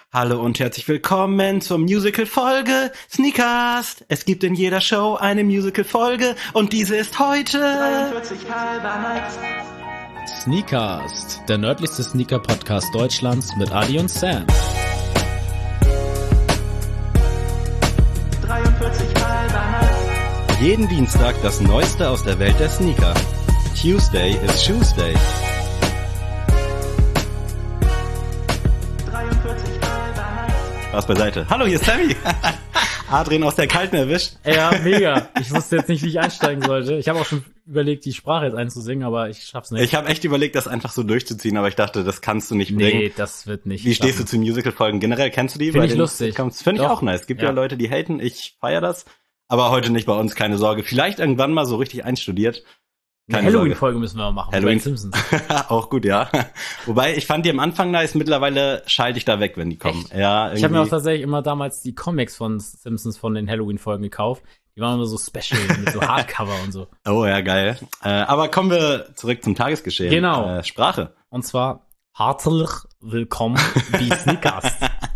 Hallo und herzlich willkommen zur Musical-Folge Sneakcast. Es gibt in jeder Show eine Musical-Folge und diese ist heute 43 halber Nights. Sneakcast, der nördlichste Sneaker-Podcast Deutschlands mit Adi und Sam. 43 halber Nights. jeden Dienstag das Neueste aus der Welt der Sneaker. Tuesday is Shoesday. 43 halber Nights. Spaß beiseite. Hallo, hier ist Sammy. Adrian aus der Kalten erwischt. Ja, mega. Ich wusste jetzt nicht, wie ich einsteigen sollte. Ich habe auch schon überlegt, die Sprache jetzt einzusingen, aber ich schaff's nicht. Ich habe echt überlegt, das einfach so durchzuziehen, aber ich dachte, das kannst du nicht bringen. Nee, das wird nicht. Wie stehst du zu Musical-Folgen? Generell kennst du die? Finde ich lustig. Finde ich auch nice. Gibt ja Leute, die haten. Ich feiere das. Aber heute nicht bei uns, keine Sorge. Vielleicht irgendwann mal so richtig einstudiert. Eine Halloween-Folge müssen wir machen. Halloween. Bei den Simpsons. Auch gut, ja. Wobei, ich fand die am Anfang nice. Mittlerweile schalte ich da weg, wenn die kommen. Echt? Ja, irgendwie. Ich habe mir auch tatsächlich immer damals die Comics von Simpsons von den Halloween-Folgen gekauft. Die waren immer so special mit so Hardcover und so. Oh ja, geil. Aber kommen wir zurück zum Tagesgeschehen. Genau. Sprache. Und zwar herzlich willkommen bei Sneakcast.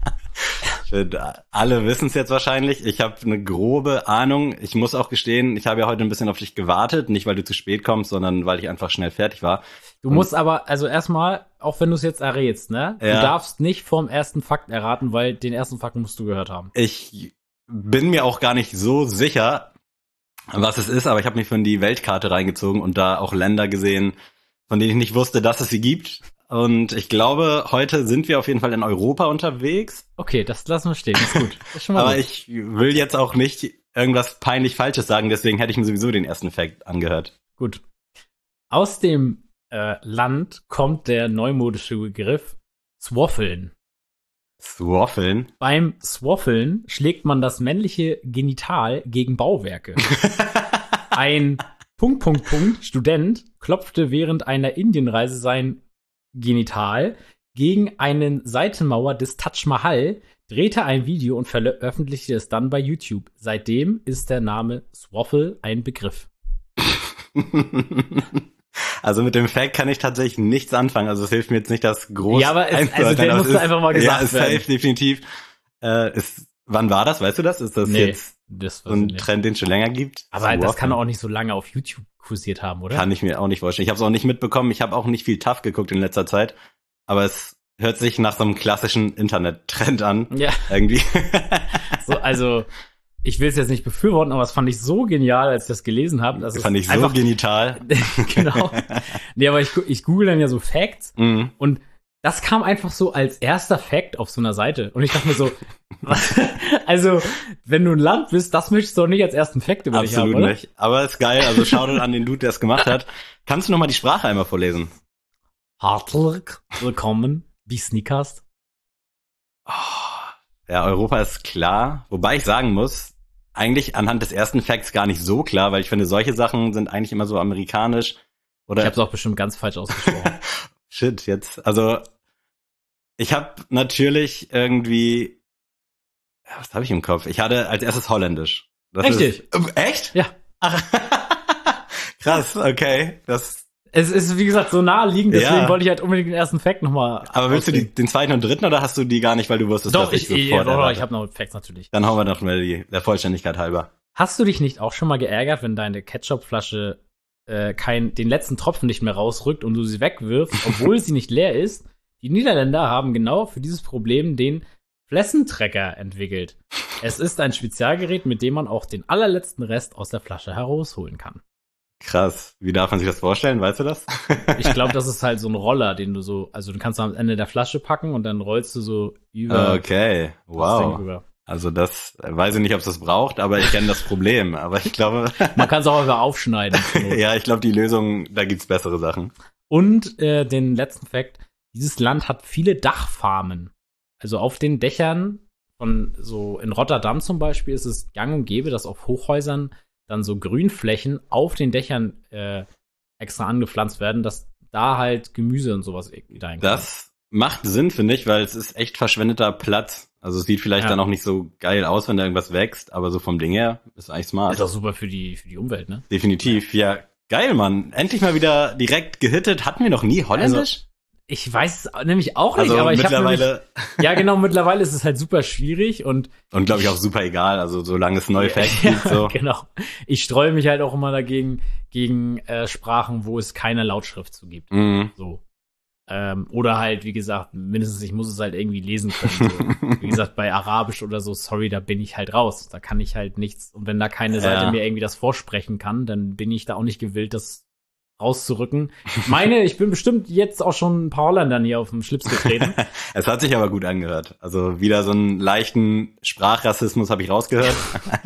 Alle wissen es jetzt wahrscheinlich. Ich habe eine grobe Ahnung. Ich muss auch gestehen, ich habe ja heute ein bisschen auf dich gewartet. Nicht, weil du zu spät kommst, sondern weil ich einfach schnell fertig war. Du musst aber, also erstmal, auch wenn du es jetzt errätst, ne? Ja. Du darfst nicht vorm ersten Fakt erraten, weil den ersten Fakt musst du gehört haben. Ich bin mir auch gar nicht so sicher, was es ist, aber ich habe mich von die Weltkarte reingezogen und da auch Länder gesehen, von denen ich nicht wusste, dass es sie gibt. Und ich glaube, heute sind wir auf jeden Fall in Europa unterwegs. Okay, das lassen wir stehen, ist gut. Ist schon mal Aber gut. ich will jetzt auch nicht irgendwas peinlich Falsches sagen, deswegen hätte ich mir sowieso den ersten Fact angehört. Gut. Aus dem Land kommt der neumodische Begriff Swaffeln. Swaffeln? Beim Swaffeln schlägt man das männliche Genital gegen Bauwerke. Ein Student klopfte während einer Indienreise sein Genital gegen eine Seitenmauer des Taj Mahal, drehte ein Video und veröffentlichte es dann bei YouTube. Seitdem ist der Name Swaffle ein Begriff. Also mit dem Fact kann ich tatsächlich nichts anfangen. Also es hilft mir jetzt nicht, das groß Ja, aber einzuordnen, der aber musste einfach mal gesagt ja, ist werden. safe, definitiv. Wann war das? Weißt du das? Ist das jetzt das so ein Trend, den es schon länger gibt? Aber Swaffeln? das kann auch nicht so lange auf YouTube kursiert haben, oder? Kann ich mir auch nicht vorstellen. Ich habe es auch nicht mitbekommen. Ich habe auch nicht viel Tough geguckt in letzter Zeit. Aber es hört sich nach so einem klassischen Internet-Trend an. Ja. Irgendwie. So, also, ich will es jetzt nicht befürworten, aber das fand ich so genial, als ich das gelesen habe. Das fand ich so genital. Genau. Nee, aber ich google dann ja so Facts und das kam einfach so als erster Fact auf so einer Seite. Und ich dachte mir so, was? Also, wenn du ein Land bist, das möchtest du doch nicht als ersten Fact über dich haben, Absolut oder? nicht. Aber ist geil. Also Shoutout an den Dude, der es gemacht hat. Kannst du noch mal die Sprache einmal vorlesen? Herzlich willkommen bei Sneakcast. Ja, Europa ist klar. Wobei ich sagen muss, eigentlich anhand des ersten Facts gar nicht so klar, weil ich finde, solche Sachen sind eigentlich immer so amerikanisch. Oder Ich habe es auch bestimmt ganz falsch ausgesprochen. Shit, jetzt. Also, ich habe natürlich irgendwie, was habe ich im Kopf? Ich hatte als erstes Holländisch. Das Richtig. Echt? Ja. Ach, krass, okay. Es ist, wie gesagt, so naheliegend, deswegen Ja. wollte ich halt unbedingt den ersten Fact nochmal. Aber willst du den zweiten und dritten oder hast du die gar nicht, weil du wusstest, Doch, dass ich sofort doch, errate? ich habe noch Facts natürlich. Dann hauen wir noch mal der Vollständigkeit halber. Hast du dich nicht auch schon mal geärgert, wenn deine Ketchupflasche den letzten Tropfen nicht mehr rausrückt und du sie wegwirfst, obwohl sie nicht leer ist? Die Niederländer haben genau für dieses Problem den Flessentrekker entwickelt. Es ist ein Spezialgerät, mit dem man auch den allerletzten Rest aus der Flasche herausholen kann. Krass. Wie darf man sich das vorstellen? Weißt du das? Ich glaube, das ist halt so ein Roller, den du so, also den kannst du am Ende der Flasche packen und dann rollst du so über Okay. das Ding Wow. rüber. Also das, weiß ich nicht, ob es das braucht, aber ich kenne das Problem. Aber ich glaube, Man kann es auch einfach aufschneiden. zur Not. ja, ich glaube, die Lösung, da gibt's bessere Sachen. Und den letzten Fakt, dieses Land hat viele Dachfarmen. Also auf den Dächern von so in Rotterdam zum Beispiel ist es gang und gäbe, dass auf Hochhäusern dann so Grünflächen auf den Dächern extra angepflanzt werden, dass da halt Gemüse und sowas wieder einkommt. Das macht Sinn, finde ich, weil es ist echt verschwendeter Platz. Also es sieht vielleicht dann auch nicht so geil aus, wenn da irgendwas wächst, aber so vom Ding her ist eigentlich smart. Ist auch super für die Umwelt, ne? Definitiv, ja. Geil, Mann. Endlich mal wieder direkt gehittet. Hatten wir noch nie Holländisch? Ich weiß es nämlich auch nicht, Also aber ich habe mittlerweile ja genau, mittlerweile ist es halt super schwierig und glaube ich auch super egal, also solange es neue Facts gibt, so. genau. Ich streue mich halt auch immer dagegen gegen Sprachen, wo es keine Lautschrift zu gibt. Mhm. So. Oder halt, wie gesagt, mindestens ich muss es halt irgendwie lesen können. So. Wie gesagt, bei Arabisch oder so, sorry, da bin ich halt raus. Da kann ich halt nichts. Und wenn da keine Seite mir irgendwie das vorsprechen kann, dann bin ich da auch nicht gewillt, das rauszurücken. Ich meine, ich bin bestimmt jetzt auch schon ein paar Holländern hier auf dem Schlips getreten. Es hat sich aber gut angehört. Also wieder so einen leichten Sprachrassismus habe ich rausgehört.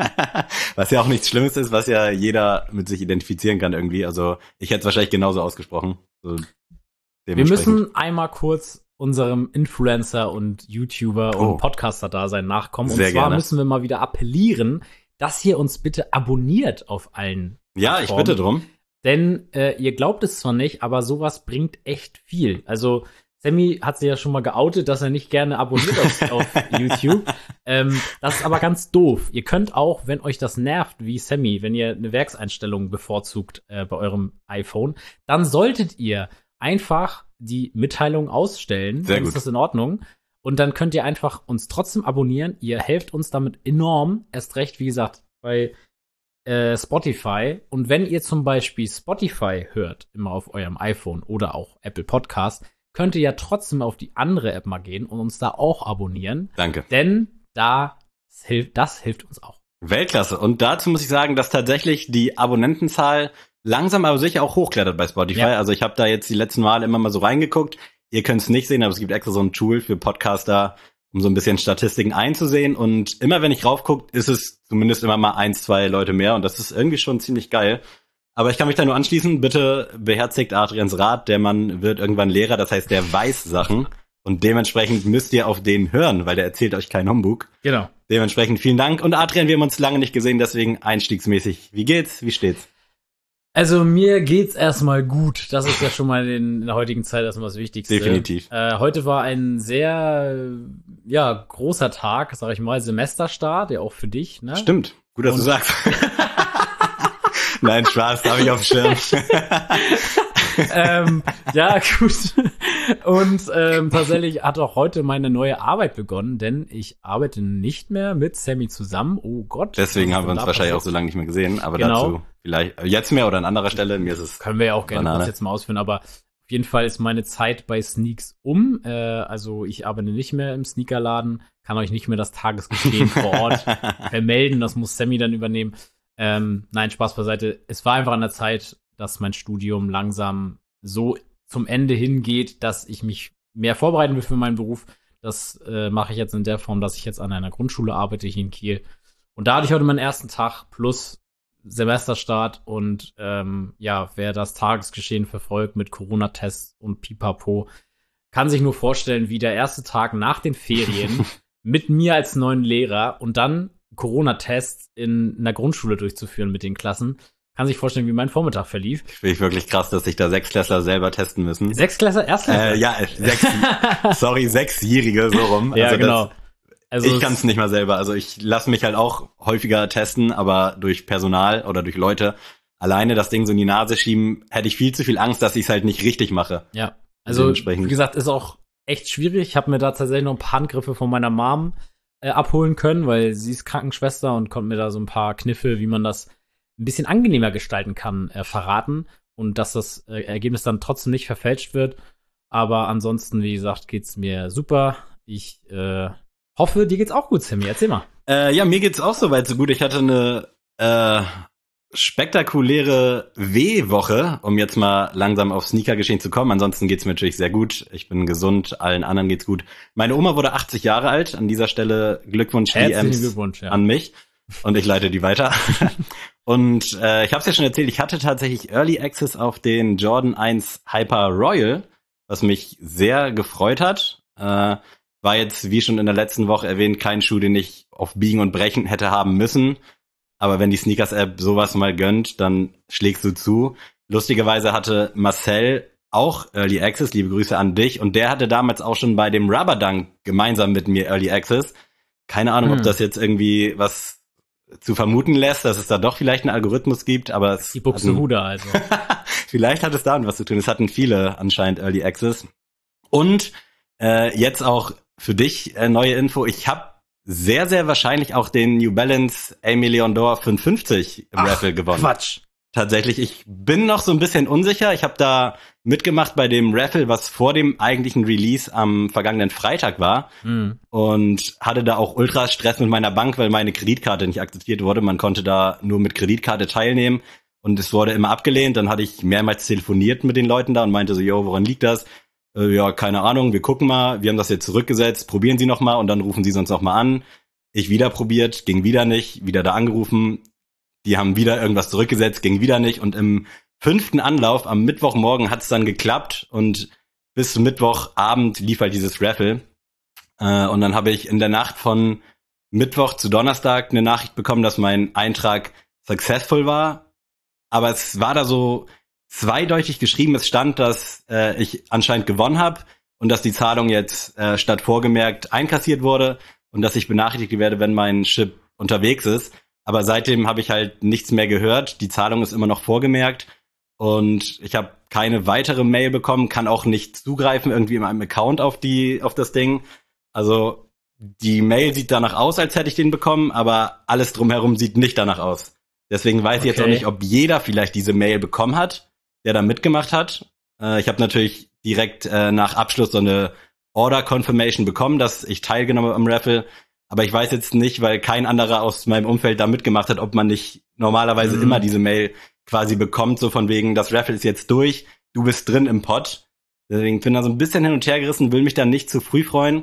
Was ja auch nichts Schlimmes ist, was ja jeder mit sich identifizieren kann irgendwie. Also ich hätte es wahrscheinlich genauso ausgesprochen. So Wir müssen einmal kurz unserem Influencer und YouTuber und Oh. Podcaster-Dasein nachkommen. Und Sehr zwar gerne. müssen wir mal wieder appellieren, dass ihr uns bitte abonniert auf allen Ja, ich Plattformen. bitte drum. Denn ihr glaubt es zwar nicht, aber sowas bringt echt viel. Also Sammy hat sich ja schon mal geoutet, dass er nicht gerne abonniert auf YouTube. Das ist aber ganz doof. Ihr könnt auch, wenn euch das nervt, wie Sammy, wenn ihr eine Werkseinstellung bevorzugt bei eurem iPhone, dann solltet ihr einfach die Mitteilung ausstellen. Sehr Dann gut. ist das in Ordnung. Und dann könnt ihr einfach uns trotzdem abonnieren. Ihr helft uns damit enorm. Erst recht, wie gesagt, bei Spotify. Und wenn ihr zum Beispiel Spotify hört, immer auf eurem iPhone oder auch Apple Podcast, könnt ihr ja trotzdem auf die andere App mal gehen und uns da auch abonnieren. Danke. Denn das hilft uns auch. Weltklasse. Und dazu muss ich sagen, dass tatsächlich die Abonnentenzahl langsam aber sicher auch hochklettert bei Spotify. Ja. Also ich habe da jetzt die letzten Male immer mal so reingeguckt. Ihr könnt es nicht sehen, aber es gibt extra so ein Tool für Podcaster, um so ein bisschen Statistiken einzusehen. Und immer wenn ich raufgucke, ist es zumindest immer mal 1, 2 Leute mehr. Und das ist irgendwie schon ziemlich geil. Aber ich kann mich da nur anschließen. Bitte beherzigt Adrians Rat. Der Mann wird irgendwann Lehrer. Das heißt, der weiß Sachen. Und dementsprechend müsst ihr auf den hören, weil der erzählt euch keinen Humbug. Genau. Dementsprechend vielen Dank. Und Adrian, wir haben uns lange nicht gesehen, deswegen einstiegsmäßig. Wie geht's? Wie steht's? Also mir geht's erstmal gut. Das ist ja schon mal in der heutigen Zeit erstmal das Wichtigste. Definitiv. Heute war ein sehr großer Tag, sag ich mal, Semesterstart, ja auch für dich, ne? Stimmt. Gut, dass du sagst. Nein, Spaß, habe ich auf dem Schirm. Ja, gut. Und tatsächlich hat auch heute meine neue Arbeit begonnen, denn ich arbeite nicht mehr mit Sammy zusammen. Oh Gott. Deswegen was haben wir ist uns denn da wahrscheinlich auch passiert? so lange nicht mehr gesehen. Aber Genau. dazu vielleicht jetzt mehr oder an anderer Stelle. Mir ist es Können wir ja auch gerne Banane. kurz jetzt mal ausführen, aber auf jeden Fall ist meine Zeit bei Sneaks um. Also ich arbeite nicht mehr im Sneakerladen, kann euch nicht mehr das Tagesgeschehen vor Ort vermelden. Das muss Sammy dann übernehmen. Nein, Spaß beiseite. Es war einfach an der Zeit, dass mein Studium langsam so zum Ende hingeht, dass ich mich mehr vorbereiten will für meinen Beruf. Das mache ich jetzt in der Form, dass ich jetzt an einer Grundschule arbeite hier in Kiel. Und da hatte ich heute meinen ersten Tag plus Semesterstart und wer das Tagesgeschehen verfolgt mit Corona-Tests und Pipapo, kann sich nur vorstellen, wie der erste Tag nach den Ferien mit mir als neuen Lehrer und dann Corona-Tests in einer Grundschule durchzuführen mit den Klassen, kann sich vorstellen, wie mein Vormittag verlief. Finde ich wirklich krass, dass sich da Sechsklässler selber testen müssen. Sechsklässler, Erstklässler? Ja, Sechsjährige, so rum. Ja, Also genau. Also Ich kann es nicht mal selber. Also ich lasse mich halt auch häufiger testen, aber durch Personal oder durch Leute alleine das Ding so in die Nase schieben, hätte ich viel zu viel Angst, dass ich es halt nicht richtig mache. Ja, also Dementsprechend. wie gesagt, ist auch echt schwierig. Ich habe mir da tatsächlich noch ein paar Handgriffe von meiner Mom abholen können, weil sie ist Krankenschwester und konnte mir da so ein paar Kniffe, wie man das ein bisschen angenehmer gestalten kann, verraten und dass das Ergebnis dann trotzdem nicht verfälscht wird. Aber ansonsten, wie gesagt, geht's mir super. Ich hoffe, dir geht's auch gut, Sammy. Erzähl mal. Ja, mir geht's auch soweit so gut. Ich hatte eine spektakuläre W-Woche, um jetzt mal langsam auf Sneaker-Geschehen zu kommen. Ansonsten geht's mir natürlich sehr gut. Ich bin gesund, allen anderen geht's gut. Meine Oma wurde 80 Jahre alt. An dieser Stelle Glückwunsch Herzlichen DMs Glückwunsch, ja. an mich. Und ich leite die weiter. Und ich habe es ja schon erzählt, ich hatte tatsächlich Early Access auf den Jordan 1 Hyper Royal, was mich sehr gefreut hat. War jetzt, wie schon in der letzten Woche erwähnt, kein Schuh, den ich auf Biegen und Brechen hätte haben müssen. Aber wenn die Sneakers-App sowas mal gönnt, dann schlägst du zu. Lustigerweise hatte Marcel auch Early Access, liebe Grüße an dich. Und der hatte damals auch schon bei dem Rubber Dunk gemeinsam mit mir Early Access. Keine Ahnung, ob das jetzt irgendwie was zu vermuten lässt, dass es da doch vielleicht einen Algorithmus gibt, aber es Die Buxtehude also. vielleicht hat es damit was zu tun. Es hatten viele anscheinend Early Access. Und jetzt auch für dich neue Info. Ich habe sehr, sehr wahrscheinlich auch den New Balance 1 Million Door 550 im Raffle gewonnen. Quatsch. Tatsächlich, ich bin noch so ein bisschen unsicher. Ich habe da mitgemacht bei dem Raffle, was vor dem eigentlichen Release am vergangenen Freitag war. Und hatte da auch ultra Stress mit meiner Bank, weil meine Kreditkarte nicht akzeptiert wurde. Man konnte da nur mit Kreditkarte teilnehmen und es wurde immer abgelehnt. Dann hatte ich mehrmals telefoniert mit den Leuten da und meinte so, yo, woran liegt das? Ja, keine Ahnung, wir gucken mal. Wir haben das jetzt zurückgesetzt, probieren Sie noch mal und dann rufen Sie sonst noch mal an. Ich wieder probiert, ging wieder nicht, wieder da angerufen. Die haben wieder irgendwas zurückgesetzt, ging wieder nicht. Und im 5. Anlauf am Mittwochmorgen hat es dann geklappt. Und bis zum Mittwochabend lief halt dieses Raffle. Und dann habe ich in der Nacht von Mittwoch zu Donnerstag eine Nachricht bekommen, dass mein Eintrag successful war. Aber es war da so zweideutig geschrieben. Es stand, dass ich anscheinend gewonnen habe und dass die Zahlung jetzt statt vorgemerkt einkassiert wurde und dass ich benachrichtigt werde, wenn mein Chip unterwegs ist. Aber seitdem habe ich halt nichts mehr gehört. Die Zahlung ist immer noch vorgemerkt und ich habe keine weitere Mail bekommen, kann auch nicht zugreifen irgendwie in meinem Account auf das Ding. Also die Mail sieht danach aus, als hätte ich den bekommen, aber alles drumherum sieht nicht danach aus. Deswegen weiß ich jetzt auch nicht, ob jeder vielleicht diese Mail bekommen hat, der da mitgemacht hat. Ich habe natürlich direkt nach Abschluss so eine Order Confirmation bekommen, dass ich teilgenommen habe am Raffle. Aber ich weiß jetzt nicht, weil kein anderer aus meinem Umfeld da mitgemacht hat, ob man nicht normalerweise immer diese Mail quasi bekommt, so von wegen, das Raffle ist jetzt durch, du bist drin im Pot. Deswegen bin da so ein bisschen hin und her gerissen, will mich da nicht zu früh freuen.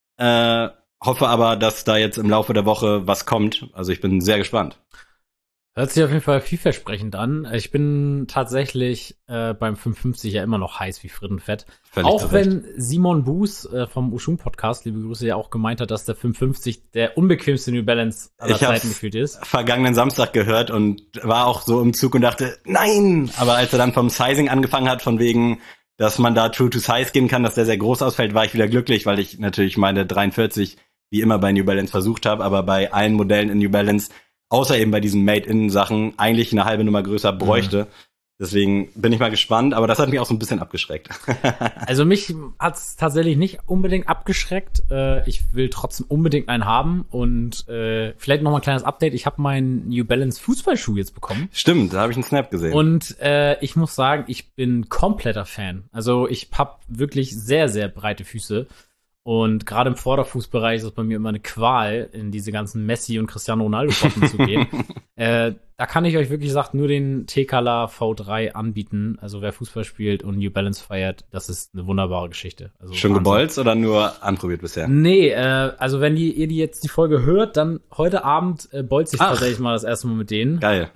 Hoffe aber, dass da jetzt im Laufe der Woche was kommt. Also ich bin sehr gespannt. Hört sich auf jeden Fall vielversprechend an. Ich bin tatsächlich beim 550 ja immer noch heiß wie Frittenfett. Völlig auch zurecht. wenn Simon Buß vom Ushum Podcast, liebe Grüße, ja auch gemeint hat, dass der 550 der unbequemste New Balance aller Ich hab's Zeiten gefühlt ist. vergangenen Samstag gehört und war auch so im Zug und dachte, nein! Aber als er dann vom Sizing angefangen hat, von wegen, dass man da True to Size gehen kann, dass der sehr groß ausfällt, war ich wieder glücklich, weil ich natürlich meine 43 wie immer bei New Balance versucht habe, aber bei allen Modellen in New Balance, außer eben bei diesen Made-in-Sachen, eigentlich eine halbe Nummer größer bräuchte. Deswegen bin ich mal gespannt, aber das hat mich auch so ein bisschen abgeschreckt. Also mich hat's tatsächlich nicht unbedingt abgeschreckt. Ich will trotzdem unbedingt einen haben und vielleicht noch mal ein kleines Update. Ich habe meinen New Balance Fußballschuh jetzt bekommen. Stimmt, da habe ich einen Snap gesehen. Und ich muss sagen, ich bin kompletter Fan. Also ich habe wirklich sehr, sehr breite Füße. Und gerade im Vorderfußbereich ist es bei mir immer eine Qual, in diese ganzen Messi- und Cristiano Ronaldo-Potten zu gehen. Da kann ich euch wirklich gesagt nur den Tekala V3 anbieten. Also wer Fußball spielt und New Balance feiert, das ist eine wunderbare Geschichte. Also Schon Wahnsinn. gebolzt oder nur anprobiert bisher? Nee, also wenn ihr die jetzt die Folge hört, dann heute Abend bolze ich tatsächlich mal das erste Mal mit denen. Geil.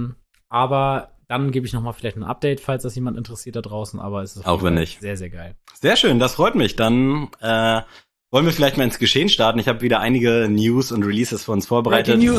Aber dann gebe ich noch mal vielleicht ein Update, falls das jemand interessiert da draußen. Aber es ist Auch wenn nicht. sehr, sehr geil. Sehr schön, das freut mich. Dann wollen wir vielleicht mal ins Geschehen starten. Ich habe wieder einige News und Releases für uns vorbereitet. Breaking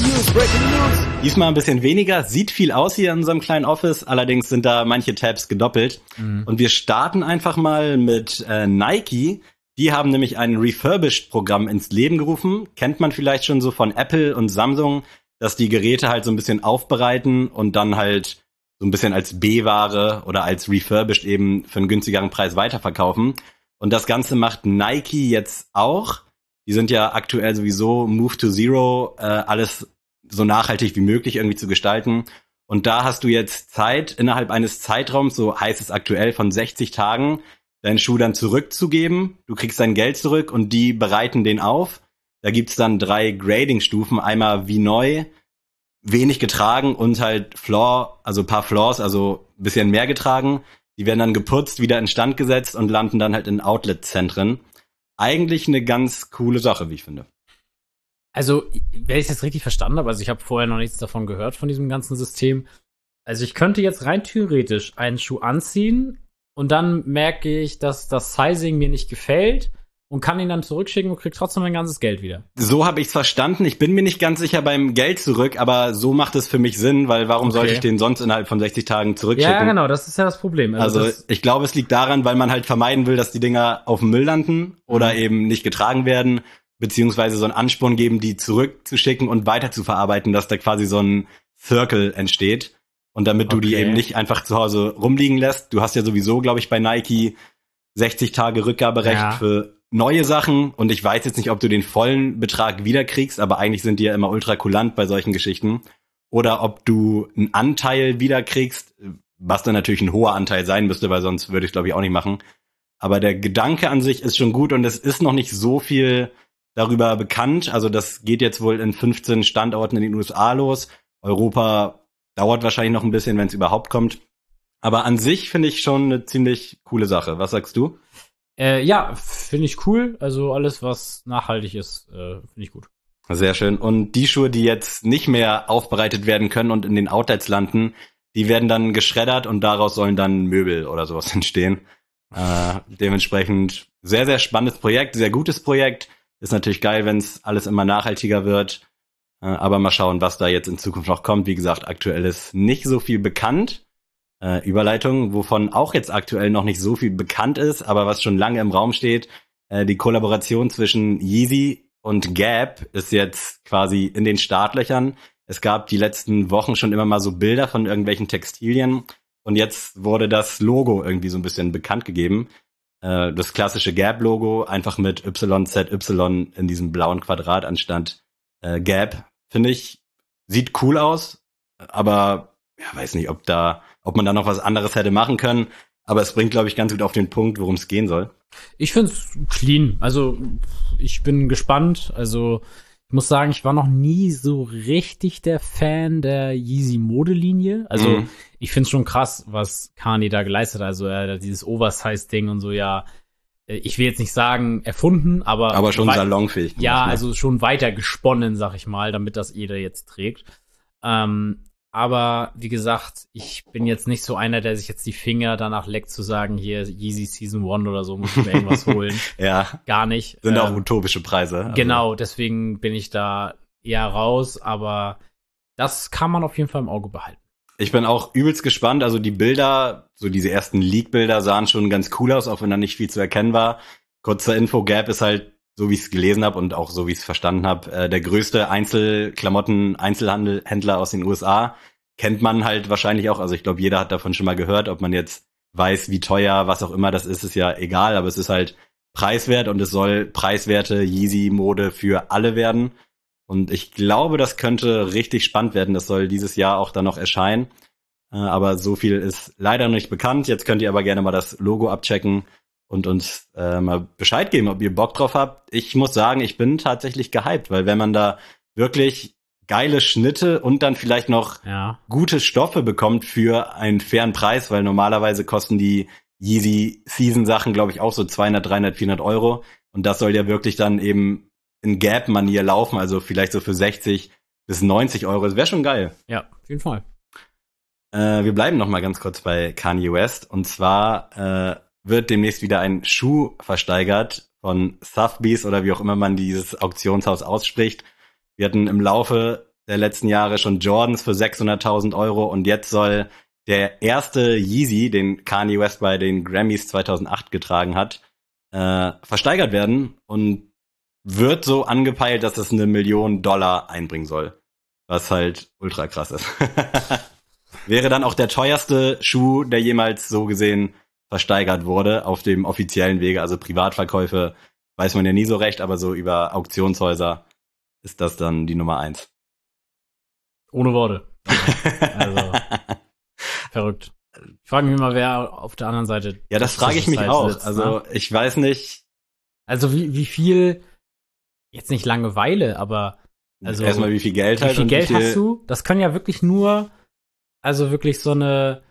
News. Diesmal ein bisschen weniger. Sieht viel aus hier in unserem kleinen Office. Allerdings sind da manche Tabs gedoppelt. Und wir starten einfach mal mit Nike. Die haben nämlich ein Refurbished-Programm ins Leben gerufen. Kennt man vielleicht schon so von Apple und Samsung, dass die Geräte halt so ein bisschen aufbereiten und dann halt so ein bisschen als B-Ware oder als Refurbished eben für einen günstigeren Preis weiterverkaufen. Und das Ganze macht Nike jetzt auch. Die sind ja aktuell sowieso Move to Zero, alles so nachhaltig wie möglich irgendwie zu gestalten. Und da hast du jetzt Zeit, innerhalb eines Zeitraums, so heißt es aktuell, von 60 Tagen, deinen Schuh dann zurückzugeben. Du kriegst dein Geld zurück und die bereiten den auf. Da gibt's dann 3 Grading-Stufen. Einmal wie neu, wenig getragen und halt Floor, also ein paar Floors, also ein bisschen mehr getragen. Die werden dann geputzt, wieder instand gesetzt und landen dann halt in Outlet-Zentren. Eigentlich eine ganz coole Sache, wie ich finde. Also, wenn ich das richtig verstanden habe, also ich habe vorher noch nichts davon gehört, von diesem ganzen System. Also ich könnte jetzt rein theoretisch einen Schuh anziehen und dann merke ich, dass das Sizing mir nicht gefällt und kann ihn dann zurückschicken und krieg trotzdem mein ganzes Geld wieder. So habe ich's verstanden. Ich bin mir nicht ganz sicher beim Geld zurück, aber so macht es für mich Sinn, weil warum sollte ich den sonst innerhalb von 60 Tagen zurückschicken? Ja, genau, das ist ja das Problem. Also ich glaube, es liegt daran, weil man halt vermeiden will, dass die Dinger auf dem Müll landen oder eben nicht getragen werden, beziehungsweise so einen Ansporn geben, die zurückzuschicken und weiter zu verarbeiten, dass da quasi so ein Circle entsteht. Und damit du die eben nicht einfach zu Hause rumliegen lässt. Du hast ja sowieso, glaube ich, bei Nike 60 Tage Rückgaberecht Ja. für neue Sachen und ich weiß jetzt nicht, ob du den vollen Betrag wiederkriegst, aber eigentlich sind die ja immer ultra kulant bei solchen Geschichten. Oder ob du einen Anteil wiederkriegst, was dann natürlich ein hoher Anteil sein müsste, weil sonst würde ich glaube ich auch nicht machen. Aber der Gedanke an sich ist schon gut und es ist noch nicht so viel darüber bekannt. Also das geht jetzt wohl in 15 Standorten in den USA los. Europa dauert wahrscheinlich noch ein bisschen, wenn es überhaupt kommt. Aber an sich finde ich schon eine ziemlich coole Sache. Was sagst du? Ja, finde ich cool. Also alles, was nachhaltig ist, finde ich gut. Sehr schön. Und die Schuhe, die jetzt nicht mehr aufbereitet werden können und in den Outlets landen, die werden dann geschreddert und daraus sollen dann Möbel oder sowas entstehen. Dementsprechend sehr, sehr spannendes Projekt, sehr gutes Projekt. Ist natürlich geil, wenn es alles immer nachhaltiger wird. Aber mal schauen, was da jetzt in Zukunft noch kommt. Wie gesagt, aktuell ist nicht so viel bekannt. Überleitung, wovon auch jetzt aktuell noch nicht so viel bekannt ist, aber was schon lange im Raum steht. Die Kollaboration zwischen Yeezy und Gap ist jetzt quasi in den Startlöchern. Es gab die letzten Wochen schon immer mal so Bilder von irgendwelchen Textilien. Und jetzt wurde das Logo irgendwie so ein bisschen bekannt gegeben. Das klassische Gap-Logo, einfach mit YZY in diesem blauen Quadrat anstatt Gap. Finde ich, sieht cool aus, aber ja, weiß nicht, ob man da noch was anderes hätte machen können. Aber es bringt, glaube ich, ganz gut auf den Punkt, worum es gehen soll. Ich find's clean. Also ich bin gespannt. Also ich muss sagen, ich war noch nie so richtig der Fan der Yeezy-Modelinie. Also ich find's schon krass, was Kanye da geleistet hat. Also er hat dieses Oversize-Ding und so, ja, ich will jetzt nicht sagen erfunden, aber schon salonfähig. Ja, gemacht, ne? also schon weiter gesponnen, sag ich mal, damit das jeder jetzt trägt. Aber wie gesagt, ich bin jetzt nicht so einer, der sich jetzt die Finger danach leckt zu sagen, hier Yeezy Season 1 oder so, muss ich mir irgendwas holen. Ja. Gar nicht. Sind auch utopische Preise. Also. Genau, deswegen bin ich da eher raus, aber das kann man auf jeden Fall im Auge behalten. Ich bin auch übelst gespannt. Also die Bilder, so diese ersten Leak-Bilder sahen schon ganz cool aus, auch wenn da nicht viel zu erkennen war. Kurz zur Info, Gap ist halt, so wie ich es gelesen habe und auch so wie ich es verstanden habe, der größte Einzelklamotten-Einzelhändler aus den USA. Kennt man halt wahrscheinlich auch. Also ich glaube, jeder hat davon schon mal gehört. Ob man jetzt weiß, wie teuer, was auch immer das ist ja egal. Aber es ist halt preiswert und es soll preiswerte Yeezy-Mode für alle werden. Und ich glaube, das könnte richtig spannend werden. Das soll dieses Jahr auch dann noch erscheinen. Aber so viel ist leider noch nicht bekannt. Jetzt könnt ihr aber gerne mal das Logo abchecken und uns mal Bescheid geben, ob ihr Bock drauf habt. Ich muss sagen, ich bin tatsächlich gehypt, weil wenn man da wirklich geile Schnitte und dann vielleicht noch gute Stoffe bekommt für einen fairen Preis, weil normalerweise kosten die Yeezy Season Sachen, glaube ich, auch so 200, 300, 400 Euro. Und das soll ja wirklich dann eben in Gap-Manier laufen, also vielleicht so für 60 bis 90 Euro. Das wäre schon geil. Ja, auf jeden Fall. Wir bleiben noch mal ganz kurz bei Kanye West. Und zwar wird demnächst wieder ein Schuh versteigert von Sotheby's oder wie auch immer man dieses Auktionshaus ausspricht. Wir hatten im Laufe der letzten Jahre schon Jordans für 600.000 Euro und jetzt soll der erste Yeezy, den Kanye West bei den Grammys 2008 getragen hat, versteigert werden und wird so angepeilt, dass es $1 Million einbringen soll. Was halt ultra krass ist. Wäre dann auch der teuerste Schuh, der jemals so gesehen versteigert wurde auf dem offiziellen Wege. Also Privatverkäufe weiß man ja nie so recht, aber so über Auktionshäuser ist das dann die Nummer 1. Ohne Worte. Also, verrückt. Ich frage mich mal, wer auf der anderen Seite. Ja, das frage ich mich auch. Sitzt, also ich weiß nicht. Also wie viel, jetzt nicht Langeweile, aber also erstmal wie viel Geld halt. Wie viel Geld hast du? Das können ja wirklich nur, also wirklich so eine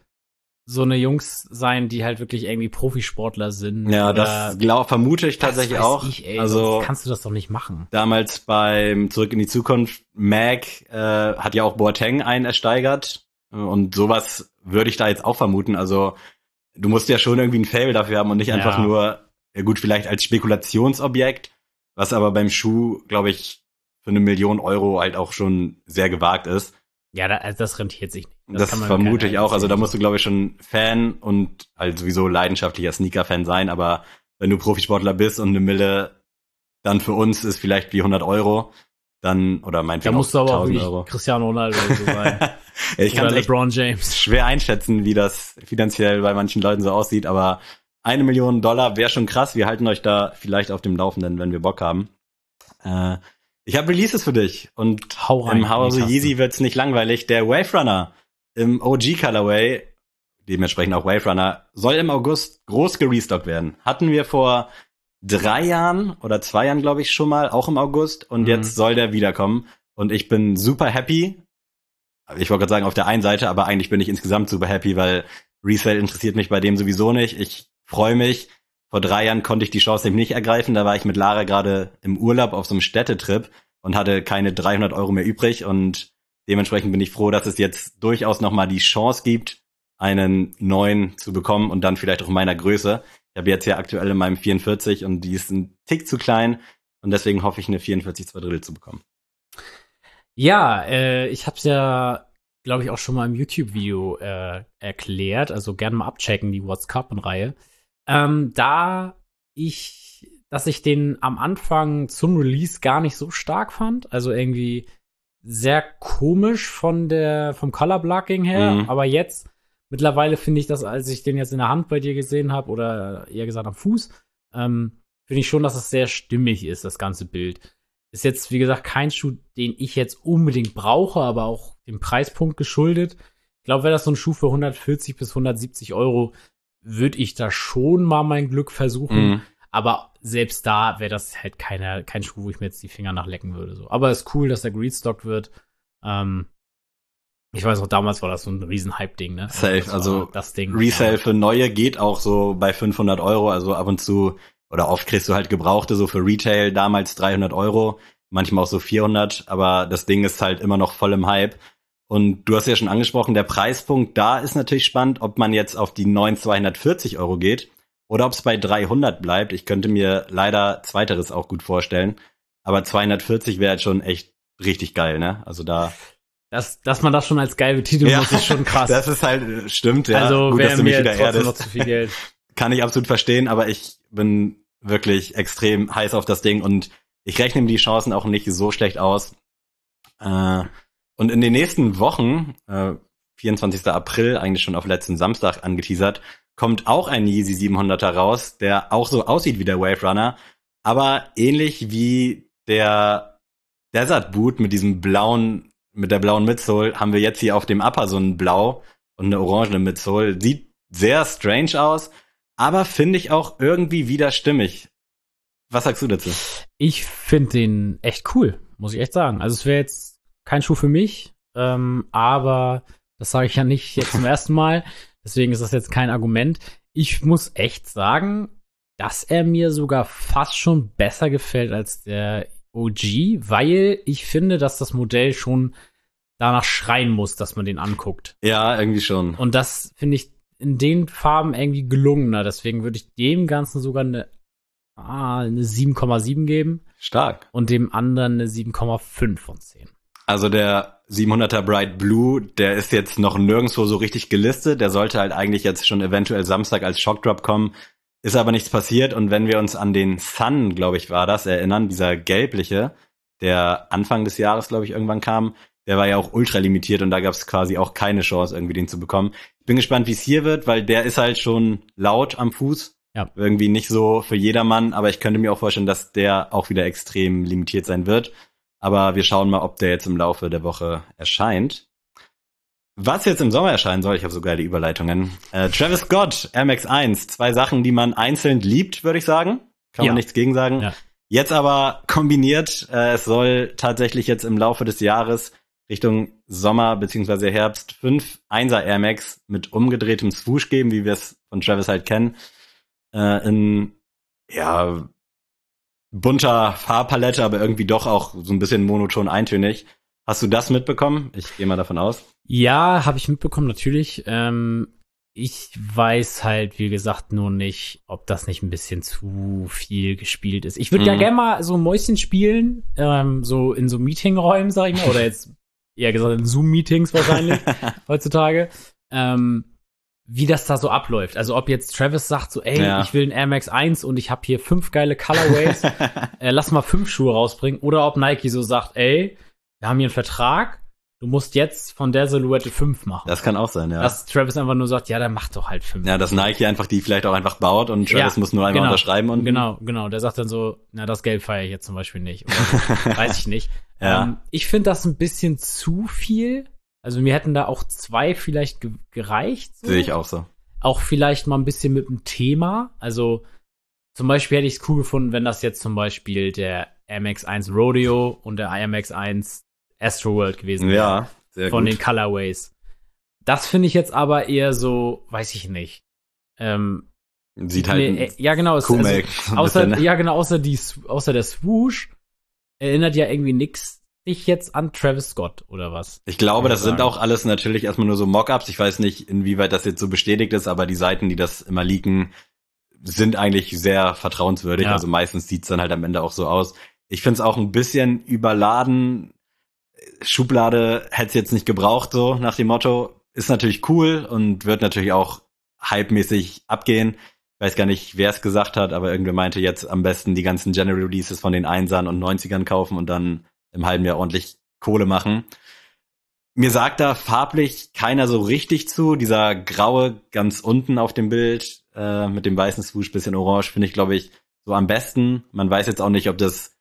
Jungs sein, die halt wirklich irgendwie Profisportler sind. Ja, das vermute ich tatsächlich auch. Also kannst du das doch nicht machen. Damals beim Zurück in die Zukunft, Mac hat ja auch Boateng einen ersteigert und sowas würde ich da jetzt auch vermuten. Also du musst ja schon irgendwie ein Faible dafür haben und nicht einfach nur, ja gut, vielleicht als Spekulationsobjekt, was aber beim Schuh, glaube ich, für $1 Million halt auch schon sehr gewagt ist. Ja, das rentiert sich nicht. Das vermute ich auch. Also da musst du, glaube ich, schon Fan und halt sowieso leidenschaftlicher Sneaker-Fan sein. Aber wenn du Profisportler bist und $1 Million dann für uns ist vielleicht wie 100 Euro, dann, oder meinetwegen da musst du aber auch wirklich Euro. Cristiano Ronaldo so sein. Ja, ich kann LeBron James. schwer einschätzen, wie das finanziell bei manchen Leuten so aussieht. Aber 1 Million Dollar wäre schon krass. Wir halten euch da vielleicht auf dem Laufenden, wenn wir Bock haben. Ich habe Releases für dich und Hau rein, im Hause Yeezy wird's nicht langweilig. Der Wave Runner im OG Colorway, dementsprechend auch Wave Runner, soll im August groß gerestockt werden. Hatten wir vor 3 Jahren oder 2 Jahren, glaube ich, schon mal, auch im August. Und jetzt soll der wiederkommen. Und ich bin super happy. Ich wollte gerade sagen, auf der einen Seite, aber eigentlich bin ich insgesamt super happy, weil Resale interessiert mich bei dem sowieso nicht. Ich freue mich. Vor 3 Jahren konnte ich die Chance nämlich nicht ergreifen. Da war ich mit Lara gerade im Urlaub auf so einem Städtetrip und hatte keine 300 Euro mehr übrig. Und dementsprechend bin ich froh, dass es jetzt durchaus nochmal die Chance gibt, einen neuen zu bekommen und dann vielleicht auch in meiner Größe. Ich habe jetzt ja aktuell in meinem 44 und die ist ein Tick zu klein. Und deswegen hoffe ich, eine 44 2/3 zu bekommen. Ja, ich hab's ja, glaube ich, auch schon mal im YouTube-Video erklärt. Also gerne mal abchecken, die What's Cup-Reihe. Dass ich den am Anfang zum Release gar nicht so stark fand. Also irgendwie sehr komisch vom Color Blocking her. Aber jetzt, mittlerweile finde ich das, als ich den jetzt in der Hand bei dir gesehen habe, oder eher gesagt am Fuß, finde ich schon, dass es sehr stimmig ist, das ganze Bild. Ist jetzt, wie gesagt, kein Schuh, den ich jetzt unbedingt brauche, aber auch dem Preispunkt geschuldet. Ich glaube, wäre das so ein Schuh für 140 bis 170 Euro, würde ich da schon mal mein Glück versuchen. Aber selbst da wäre das halt kein Schuh, wo ich mir jetzt die Finger nachlecken würde. So. Aber ist cool, dass der gerestockt wird. Ich weiß auch, damals war das so ein riesen Hype-Ding, ne? Safe, also das Ding. Resale für neue geht auch so bei 500 Euro. Also ab und zu, oder oft kriegst du halt Gebrauchte, so für Retail, damals 300 Euro, manchmal auch so 400. Aber das Ding ist halt immer noch voll im Hype. Und du hast ja schon angesprochen, der Preispunkt da ist natürlich spannend, ob man jetzt auf die neuen 240 Euro geht oder ob es bei 300 bleibt. Ich könnte mir leider Zweiteres auch gut vorstellen. Aber 240 wäre halt schon echt richtig geil, ne? Also da... Dass man das schon als geil betiteln muss, ist schon krass. Das ist halt, stimmt, ja. Also gut, dass du mich wieder erdest. noch zu viel Geld. Kann ich absolut verstehen, aber ich bin wirklich extrem heiß auf das Ding und ich rechne mir die Chancen auch nicht so schlecht aus. Und in den nächsten Wochen, 24. April, eigentlich schon auf letzten Samstag angeteasert, kommt auch ein Yeezy 700er raus, der auch so aussieht wie der Wave Runner, aber ähnlich wie der Desert Boot mit der blauen Midsole haben wir jetzt hier auf dem Upper so ein Blau und eine orangene Midsole. Sieht sehr strange aus, aber finde ich auch irgendwie wieder stimmig. Was sagst du dazu? Ich finde den echt cool, muss ich echt sagen. Also es wäre jetzt kein Schuh für mich, aber das sage ich ja nicht jetzt zum ersten Mal. Deswegen ist das jetzt kein Argument. Ich muss echt sagen, dass er mir sogar fast schon besser gefällt als der OG, weil ich finde, dass das Modell schon danach schreien muss, dass man den anguckt. Ja, irgendwie schon. Und das finde ich in den Farben irgendwie gelungener. Deswegen würde ich dem Ganzen sogar eine 7,7 geben. Stark. Und dem anderen eine 7,5 von 10. Also der 700er Bright Blue, der ist jetzt noch nirgendwo so richtig gelistet. Der sollte halt eigentlich jetzt schon eventuell Samstag als Shockdrop kommen. Ist aber nichts passiert. Und wenn wir uns an den Sun, glaube ich, war das, erinnern, dieser gelbliche, der Anfang des Jahres, glaube ich, irgendwann kam, der war ja auch ultra limitiert und da gab es quasi auch keine Chance, irgendwie den zu bekommen. Ich bin gespannt, wie es hier wird, weil der ist halt schon laut am Fuß. Ja. Irgendwie nicht so für jedermann, aber ich könnte mir auch vorstellen, dass der auch wieder extrem limitiert sein wird. Aber wir schauen mal, ob der jetzt im Laufe der Woche erscheint. Was jetzt im Sommer erscheinen soll, ich habe so geile Überleitungen. Travis Scott, Air Max 1. 2 Sachen, die man einzeln liebt, würde ich sagen. Kann man nichts gegen sagen. Ja. Jetzt aber kombiniert, es soll tatsächlich jetzt im Laufe des Jahres Richtung Sommer bzw. Herbst 5 1er Air Max mit umgedrehtem Swoosh geben, wie wir es von Travis halt kennen. In, ja, bunter Farbpalette, aber irgendwie doch auch so ein bisschen monoton eintönig. Hast du das mitbekommen? Ich gehe mal davon aus. Ja, habe ich mitbekommen, natürlich. Ich weiß halt, wie gesagt, nur nicht, ob das nicht ein bisschen zu viel gespielt ist. Ich würde ja gerne mal so Mäuschen spielen, so in so Meetingräumen, sag ich mal, oder jetzt eher gesagt in Zoom-Meetings wahrscheinlich heutzutage. Wie das da so abläuft. Also ob jetzt Travis sagt so, ey, ich will einen Air Max 1 und ich habe hier 5 geile Colorways, lass mal 5 Schuhe rausbringen. Oder ob Nike so sagt, ey, wir haben hier einen Vertrag, du musst jetzt von der Silhouette 5 machen. Das kann auch sein, ja. Dass Travis einfach nur sagt, ja, dann mach doch halt 5. Ja, dass Nike einfach die vielleicht auch einfach baut und Travis muss nur einmal unterschreiben. Und Genau. Der sagt dann so, na, das Gelb feiere ich jetzt zum Beispiel nicht. Oder so. Weiß ich nicht. Ja. Ich finde das ein bisschen zu viel. Also mir hätten da auch 2 vielleicht gereicht. So. Sehe ich auch so. Auch vielleicht mal ein bisschen mit dem Thema. Also zum Beispiel hätte ich es cool gefunden, wenn das jetzt zum Beispiel der Air Max 1 Rodeo und der Air Max 1 Astroworld gewesen wäre. Ja, sehr von gut. den Colorways. Das finde ich jetzt aber eher so, weiß ich nicht. Sieht halt ja, genau. Kuhmelk. Außer der Swoosh erinnert ja irgendwie nix dich jetzt an Travis Scott oder was? Ich glaube, das sind auch alles natürlich erstmal nur so Mockups. Ich weiß nicht, inwieweit das jetzt so bestätigt ist, aber die Seiten, die das immer leaken, sind eigentlich sehr vertrauenswürdig. Ja. Also meistens sieht's dann halt am Ende auch so aus. Ich find's auch ein bisschen überladen. Schublade hätte es jetzt nicht gebraucht, so nach dem Motto. Ist natürlich cool und wird natürlich auch hypemäßig abgehen. Ich weiß gar nicht, wer es gesagt hat, aber irgendwer meinte jetzt am besten die ganzen General Releases von den 1ern und 90ern kaufen und dann im halben Jahr ordentlich Kohle machen. Mir sagt da farblich keiner so richtig zu. Dieser graue ganz unten auf dem Bild mit dem weißen Swoosh, bisschen orange, finde ich, glaube ich, so am besten. Man weiß jetzt auch nicht, ob das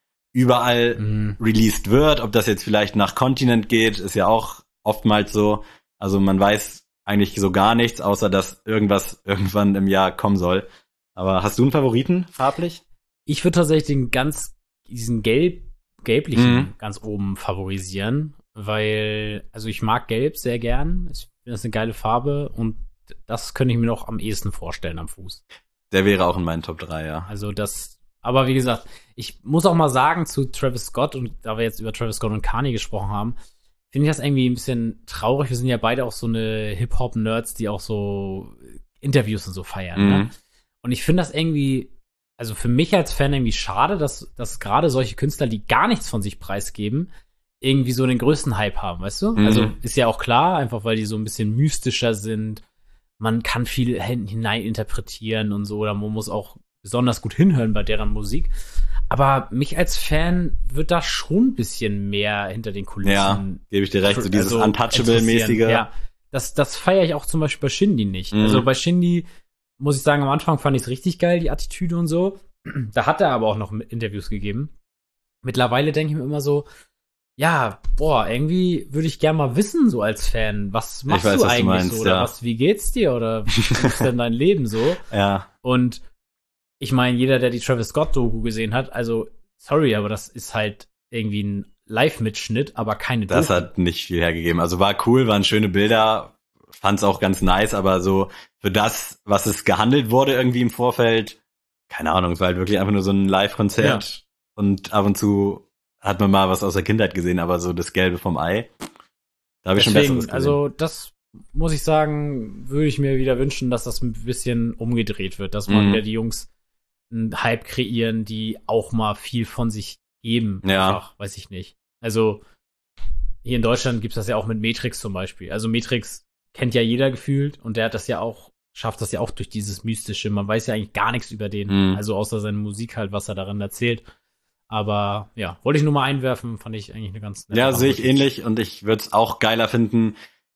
überall released wird, ob das jetzt vielleicht nach Kontinent geht, ist ja auch oftmals so. Also man weiß eigentlich so gar nichts, außer dass irgendwas irgendwann im Jahr kommen soll. Aber hast du einen Favoriten farblich? Ich würde tatsächlich diesen gelblichen ganz oben favorisieren, weil, also ich mag Gelb sehr gern. Ich finde das eine geile Farbe und das könnte ich mir noch am ehesten vorstellen am Fuß. Der wäre auch in meinen Top 3, ja. Also aber wie gesagt, ich muss auch mal sagen zu Travis Scott, und da wir jetzt über Travis Scott und Kanye gesprochen haben, finde ich das irgendwie ein bisschen traurig. Wir sind ja beide auch so eine Hip-Hop-Nerds, die auch so Interviews und so feiern. Ne? Und ich finde das irgendwie, also für mich als Fan irgendwie schade, dass gerade solche Künstler, die gar nichts von sich preisgeben, irgendwie so den größten Hype haben, weißt du? Also ist ja auch klar, einfach weil die so ein bisschen mystischer sind. Man kann viel hineininterpretieren und so, oder man muss auch besonders gut hinhören bei deren Musik. Aber mich als Fan wird da schon ein bisschen mehr hinter den Kulissen. Ja, gebe ich dir recht, so dieses Untouchable-mäßige. Ja, das feiere ich auch zum Beispiel bei Shindy nicht. Also bei Shindy, muss ich sagen, am Anfang fand ich es richtig geil, die Attitüde und so. Da hat er aber auch noch Interviews gegeben. Mittlerweile denke ich mir immer so, ja, irgendwie würde ich gerne mal wissen, so als Fan, was machst du eigentlich meinst, so? Oder ja. wie geht's dir? Oder wie ist denn dein Leben so? Ja. Und ich meine, jeder, der die Travis Scott-Doku gesehen hat, also, sorry, aber das ist halt irgendwie ein Live-Mitschnitt, aber keine Doku. Das hat nicht viel hergegeben. Also war cool, waren schöne Bilder, fand's auch ganz nice, aber so für das, was es gehandelt wurde irgendwie im Vorfeld, keine Ahnung, es war halt wirklich einfach nur so ein Live-Konzert und ab und zu hat man mal was aus der Kindheit gesehen, aber so das Gelbe vom Ei, da habe ich schon Besseres gesehen. Also das muss ich sagen, würde ich mir wieder wünschen, dass das ein bisschen umgedreht wird, dass man wieder die Jungs einen Hype kreieren, die auch mal viel von sich geben. Ja. Einfach, weiß ich nicht. Also hier in Deutschland gibt's das ja auch mit Matrix zum Beispiel. Also Matrix kennt ja jeder gefühlt und der hat das ja auch, schafft das ja auch durch dieses Mystische. Man weiß ja eigentlich gar nichts über den, also außer seine Musik halt, was er darin erzählt. Aber ja, wollte ich nur mal einwerfen, fand ich eigentlich eine ganz nette Ja, sehe ich ähnlich und ich würde es auch geiler finden,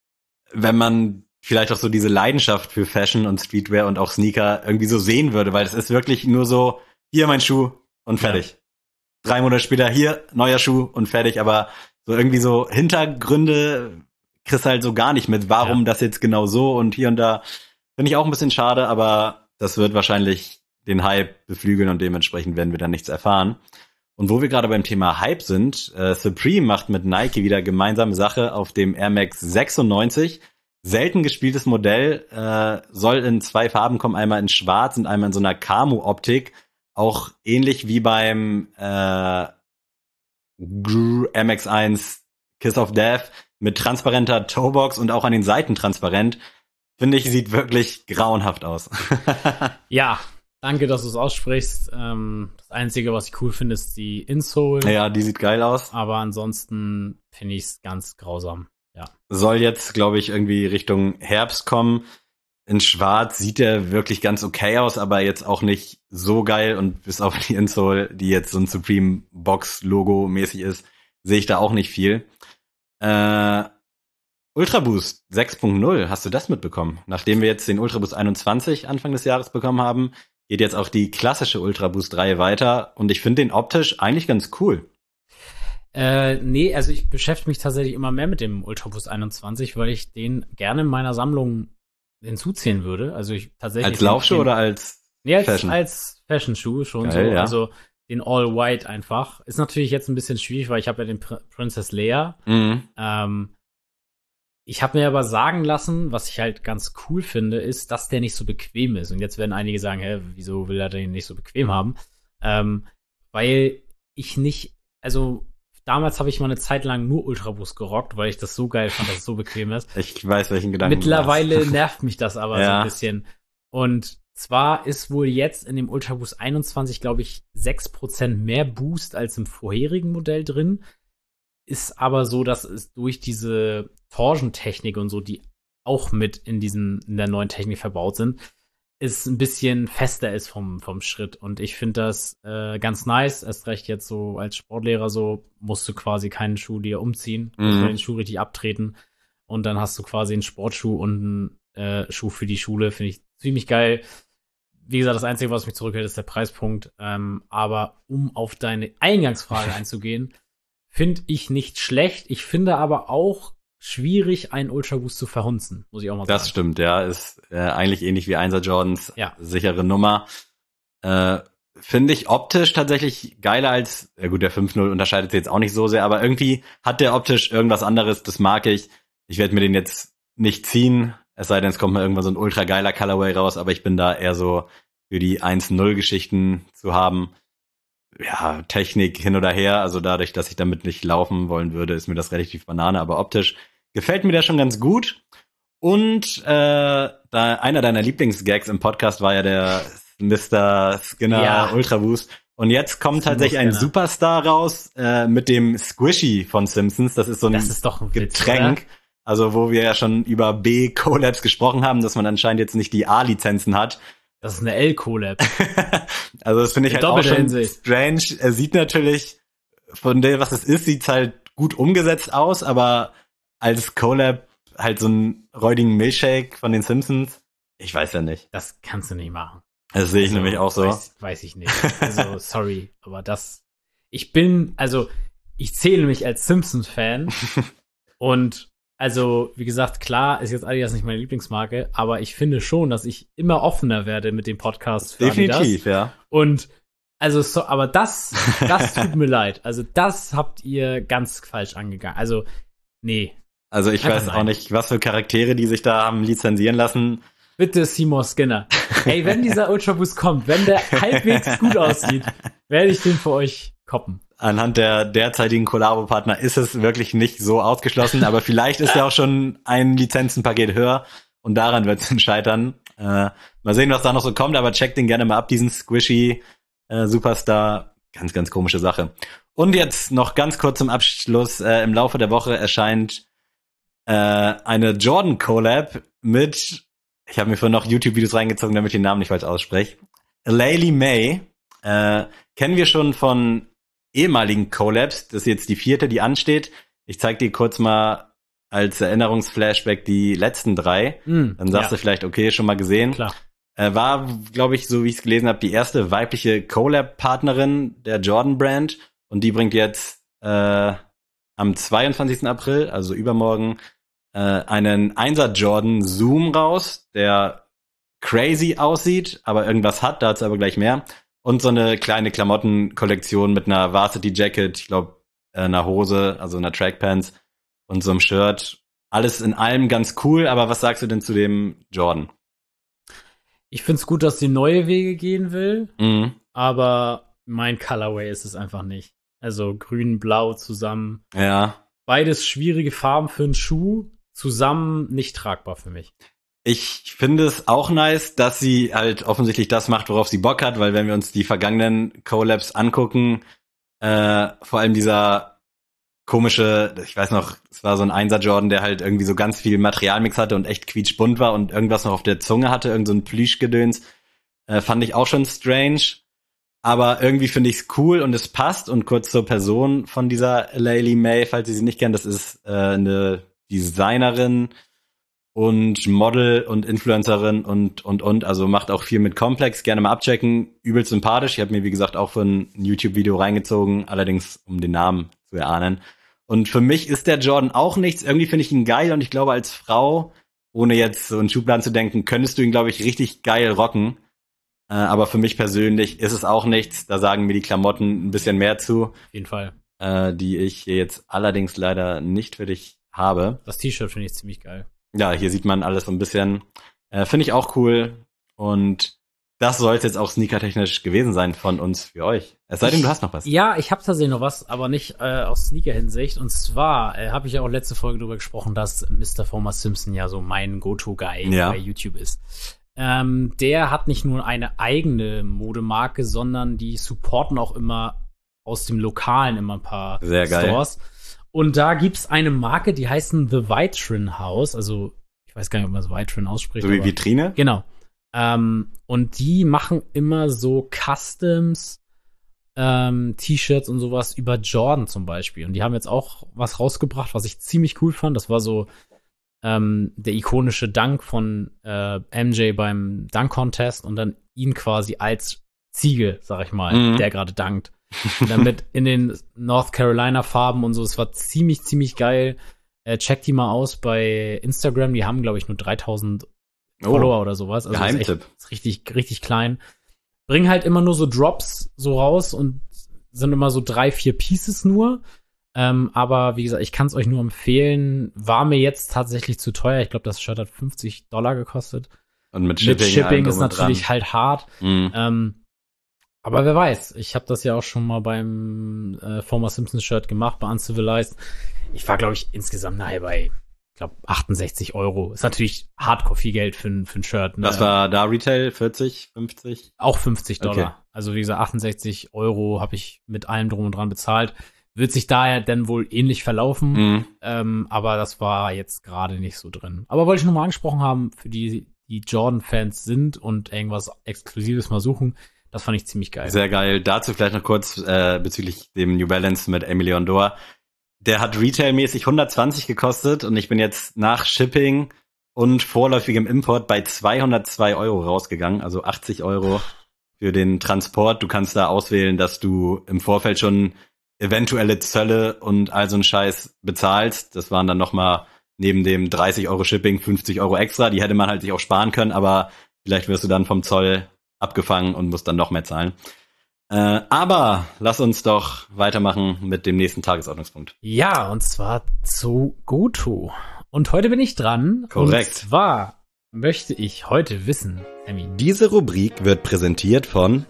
wenn man vielleicht auch so diese Leidenschaft für Fashion und Streetwear und auch Sneaker irgendwie so sehen würde, weil es ist wirklich nur so, hier mein Schuh und fertig. 3 Monate später, hier, neuer Schuh und fertig, aber so irgendwie so Hintergründe kriegst halt so gar nicht mit, warum das jetzt genau so und hier und da. Finde ich auch ein bisschen schade, aber das wird wahrscheinlich den Hype beflügeln und dementsprechend werden wir dann nichts erfahren. Und wo wir gerade beim Thema Hype sind, Supreme macht mit Nike wieder gemeinsame Sache auf dem Air Max 96. Selten gespieltes Modell, soll in 2 Farben kommen, einmal in schwarz und einmal in so einer Camo-Optik. Auch ähnlich wie beim Air Max 1 Kiss of Death mit transparenter Toebox und auch an den Seiten transparent. Finde ich, sieht wirklich grauenhaft aus. Ja, danke, dass du es aussprichst. Das Einzige, was ich cool finde, ist die Insole. Ja, die sieht geil aus. Aber ansonsten finde ich es ganz grausam. Ja. Soll jetzt, glaube ich, irgendwie Richtung Herbst kommen. In Schwarz sieht er wirklich ganz okay aus, aber jetzt auch nicht so geil. Und bis auf die Insole, die jetzt so ein Supreme Box Logo mäßig ist, sehe ich da auch nicht viel. Ultra Boost 6.0, hast du das mitbekommen? Nachdem wir jetzt den Ultra Boost 21 Anfang des Jahres bekommen haben, geht jetzt auch die klassische Ultra Boost Reihe weiter und ich finde den optisch eigentlich ganz cool. Nee, also ich beschäftige mich tatsächlich immer mehr mit dem Ultra Boost 21, weil ich den gerne in meiner Sammlung hinzuziehen würde. Also ich tatsächlich. Als Laufschuh oder als Fashion? Als Fashion-Schuh schon. Geil, so. ja. Also den All-White einfach. Ist natürlich jetzt ein bisschen schwierig, weil ich habe ja den Princess Leia. Mhm. Ich habe mir aber sagen lassen, was ich halt ganz cool finde, ist, dass der nicht so bequem ist. Und jetzt werden einige sagen, wieso will er den nicht so bequem haben? Weil ich nicht, also damals habe ich mal eine Zeit lang nur Ultra Boost gerockt, weil ich das so geil fand, dass es so bequem ist. Ich weiß, welchen Gedanken Mittlerweile du hast. nervt mich das aber so ein bisschen. Und zwar ist wohl jetzt in dem Ultra Boost 21, glaube ich, 6% mehr Boost als im vorherigen Modell drin. Ist aber so, dass es durch diese Torsion-Technik und so, die auch mit in der neuen Technik verbaut sind, es ein bisschen fester ist vom Schritt. Und ich finde das ganz nice. Erst recht jetzt so als Sportlehrer so, musst du quasi keinen Schuh dir umziehen, musst du den Schuh richtig abtreten. Und dann hast du quasi einen Sportschuh und einen Schuh für die Schule. Finde ich ziemlich geil. Wie gesagt, das Einzige, was mich zurückhält, ist der Preispunkt. Aber um auf deine Eingangsfrage einzugehen, finde ich nicht schlecht. Ich finde aber auch schwierig, einen Ultra Boost zu verhunzen, muss ich auch mal sagen. Das stimmt, ja. Ist eigentlich ähnlich wie 1er Jordans. Ja. Sichere Nummer. Finde ich optisch tatsächlich geiler als, ja gut, der 5.0 unterscheidet sich jetzt auch nicht so sehr, aber irgendwie hat der optisch irgendwas anderes, das mag ich. Ich werde mir den jetzt nicht ziehen, es sei denn, es kommt mal irgendwann so ein ultra geiler Colorway raus, aber ich bin da eher so für die 1.0 Geschichten zu haben. Ja, Technik hin oder her, also dadurch, dass ich damit nicht laufen wollen würde, ist mir das relativ Banane, aber optisch gefällt mir das schon ganz gut. Und da einer deiner Lieblingsgags im Podcast war ja der Mr. Skinner Ultra Boost. Und jetzt kommt tatsächlich ein Superstar raus mit dem Squishy von Simpsons. Das ist so ein Getränk. Witz, also wo wir ja schon über B-Collabs gesprochen haben, dass man anscheinend jetzt nicht die A-Lizenzen hat. Das ist eine L-Collab. Also das finde ich halt auch schon strange. Er sieht natürlich, von dem, was es ist, sieht's halt gut umgesetzt aus, aber als Collab halt so einen räudigen Milchshake von den Simpsons, ich weiß ja nicht. Das kannst du nicht machen. Das sehe ich nämlich auch so. Weiß ich nicht. Also, sorry, aber ich zähle mich als Simpsons-Fan und also, wie gesagt, klar ist jetzt Adidas nicht meine Lieblingsmarke, aber ich finde schon, dass ich immer offener werde mit dem Podcast für Definitiv, Adidas. Ja. Und aber das tut mir leid. Also, das habt ihr ganz falsch angegangen. Also, nee. Also, ich weiß auch nicht, was für Charaktere die sich da haben lizenzieren lassen. Bitte Seymour Skinner. Ey, wenn dieser Ultra Boost kommt, wenn der halbwegs gut aussieht, werde ich den für euch koppen. Anhand der derzeitigen Kollabo-Partner ist es wirklich nicht so ausgeschlossen, aber vielleicht ist ja auch schon ein Lizenzenpaket höher und daran wird es scheitern. Mal sehen, was da noch so kommt, aber checkt den gerne mal ab, diesen Squishy Superstar. Ganz, ganz komische Sache. Und jetzt noch ganz kurz zum Abschluss. Im Laufe der Woche erscheint eine Jordan-Collab mit, ich habe mir vorhin noch YouTube-Videos reingezogen, damit ich den Namen nicht falsch ausspreche. Laylee May. Kennen wir schon von ehemaligen Collabs. Das ist jetzt die 4., die ansteht. Ich zeig dir kurz mal als Erinnerungsflashback die letzten 3. Dann sagst du vielleicht, okay, schon mal gesehen. Klar. War, glaube ich, so wie ich es gelesen habe, die erste weibliche Collab-Partnerin der Jordan-Brand. Und die bringt jetzt am 22. April, also übermorgen, einen 1er Jordan Zoom raus, der crazy aussieht, aber irgendwas hat, dazu aber gleich mehr. Und so eine kleine Klamottenkollektion mit einer Varsity Jacket, ich glaube, einer Hose, also einer Trackpants und so einem Shirt. Alles in allem ganz cool, aber was sagst du denn zu dem Jordan? Ich find's gut, dass sie neue Wege gehen will, aber mein Colorway ist es einfach nicht. Also grün, blau zusammen. Ja. Beides schwierige Farben für einen Schuh, zusammen nicht tragbar für mich. Ich finde es auch nice, dass sie halt offensichtlich das macht, worauf sie Bock hat, weil wenn wir uns die vergangenen Collabs angucken, vor allem dieser komische, ich weiß noch, es war so ein 1er Jordan, der halt irgendwie so ganz viel Materialmix hatte und echt quietschbunt war und irgendwas noch auf der Zunge hatte, irgend so ein Plüschgedöns, fand ich auch schon strange. Aber irgendwie finde ich es cool und es passt. Und kurz zur Person von dieser Laylee May, falls ihr sie nicht kennt, das ist eine Designerin und Model und Influencerin und. Also macht auch viel mit Complex. Gerne mal abchecken. Übelst sympathisch. Ich habe mir, wie gesagt, auch für ein YouTube-Video reingezogen. Allerdings, um den Namen zu erahnen. Und für mich ist der Jordan auch nichts. Irgendwie finde ich ihn geil. Und ich glaube, als Frau, ohne jetzt so in Schubladen zu denken, könntest du ihn, glaube ich, richtig geil rocken. Aber für mich persönlich ist es auch nichts. Da sagen mir die Klamotten ein bisschen mehr zu. Auf jeden Fall. Die ich hier jetzt allerdings leider nicht für dich habe. Das T-Shirt finde ich ziemlich geil. Ja, hier sieht man alles so ein bisschen. Finde ich auch cool. Und das soll es jetzt auch sneakertechnisch gewesen sein von uns für euch. Es sei denn, du hast noch was. Ja, ich habe tatsächlich noch was, aber nicht aus Sneaker-Hinsicht. Und zwar habe ich ja auch letzte Folge darüber gesprochen, dass Mr. Homer Simpson ja so mein Go-To-Guy bei YouTube ist. Der hat nicht nur eine eigene Modemarke, sondern die supporten auch immer aus dem Lokalen immer ein paar Stores. Und da gibt's eine Marke, die heißen The Vitrin House. Also, ich weiß gar nicht, ob man das Vitrin ausspricht. So wie Vitrine? Genau. Und die machen immer so Customs, T-Shirts und sowas über Jordan zum Beispiel. Und die haben jetzt auch was rausgebracht, was ich ziemlich cool fand. Das war so der ikonische Dunk von MJ beim Dunk-Contest und dann ihn quasi als Ziege, sag ich mal, der gerade dunkt. Damit in den North Carolina-Farben und so. Es war ziemlich, ziemlich geil. Checkt die mal aus bei Instagram. Die haben, glaube ich, nur 3000 Follower oder sowas. Also Geheimtipp. Ist richtig, richtig klein. Bringen halt immer nur so Drops so raus und sind immer so 3-4 Pieces nur. Aber wie gesagt, ich kann es euch nur empfehlen. War mir jetzt tatsächlich zu teuer. Ich glaube, das Shirt hat $50 gekostet. Und mit Shipping ist natürlich halt hart. Aber wer weiß, ich habe das ja auch schon mal beim Homer Simpson Shirt gemacht, bei Uncivilized. Ich war, glaube ich, insgesamt nachher bei, ich glaube, 68 Euro. Ist natürlich hardcore viel Geld für ein Shirt. Ne? Was war da Retail? 40, 50? Auch $50. Okay. Also wie gesagt, 68 Euro habe ich mit allem drum und dran bezahlt. Wird sich daher dann wohl ähnlich verlaufen. Aber das war jetzt gerade nicht so drin. Aber wollte ich nur mal angesprochen haben, für die Jordan-Fans sind und irgendwas Exklusives mal suchen. Das fand ich ziemlich geil. Sehr geil. Dazu vielleicht noch kurz bezüglich dem New Balance mit Emilion Dor. Der hat retailmäßig 120 gekostet und ich bin jetzt nach Shipping und vorläufigem Import bei 202 Euro rausgegangen. Also 80 Euro für den Transport. Du kannst da auswählen, dass du im Vorfeld schon eventuelle Zölle und all so einen Scheiß bezahlst. Das waren dann nochmal neben dem 30 Euro Shipping 50 Euro extra. Die hätte man halt sich auch sparen können, aber vielleicht wirst du dann vom Zoll abgefangen und musst dann noch mehr zahlen. Aber lass uns doch weitermachen mit dem nächsten Tagesordnungspunkt. Ja, und zwar zu Goto. Und heute bin ich dran. Korrekt. Und zwar möchte ich heute wissen, Sammy, diese Rubrik wird präsentiert von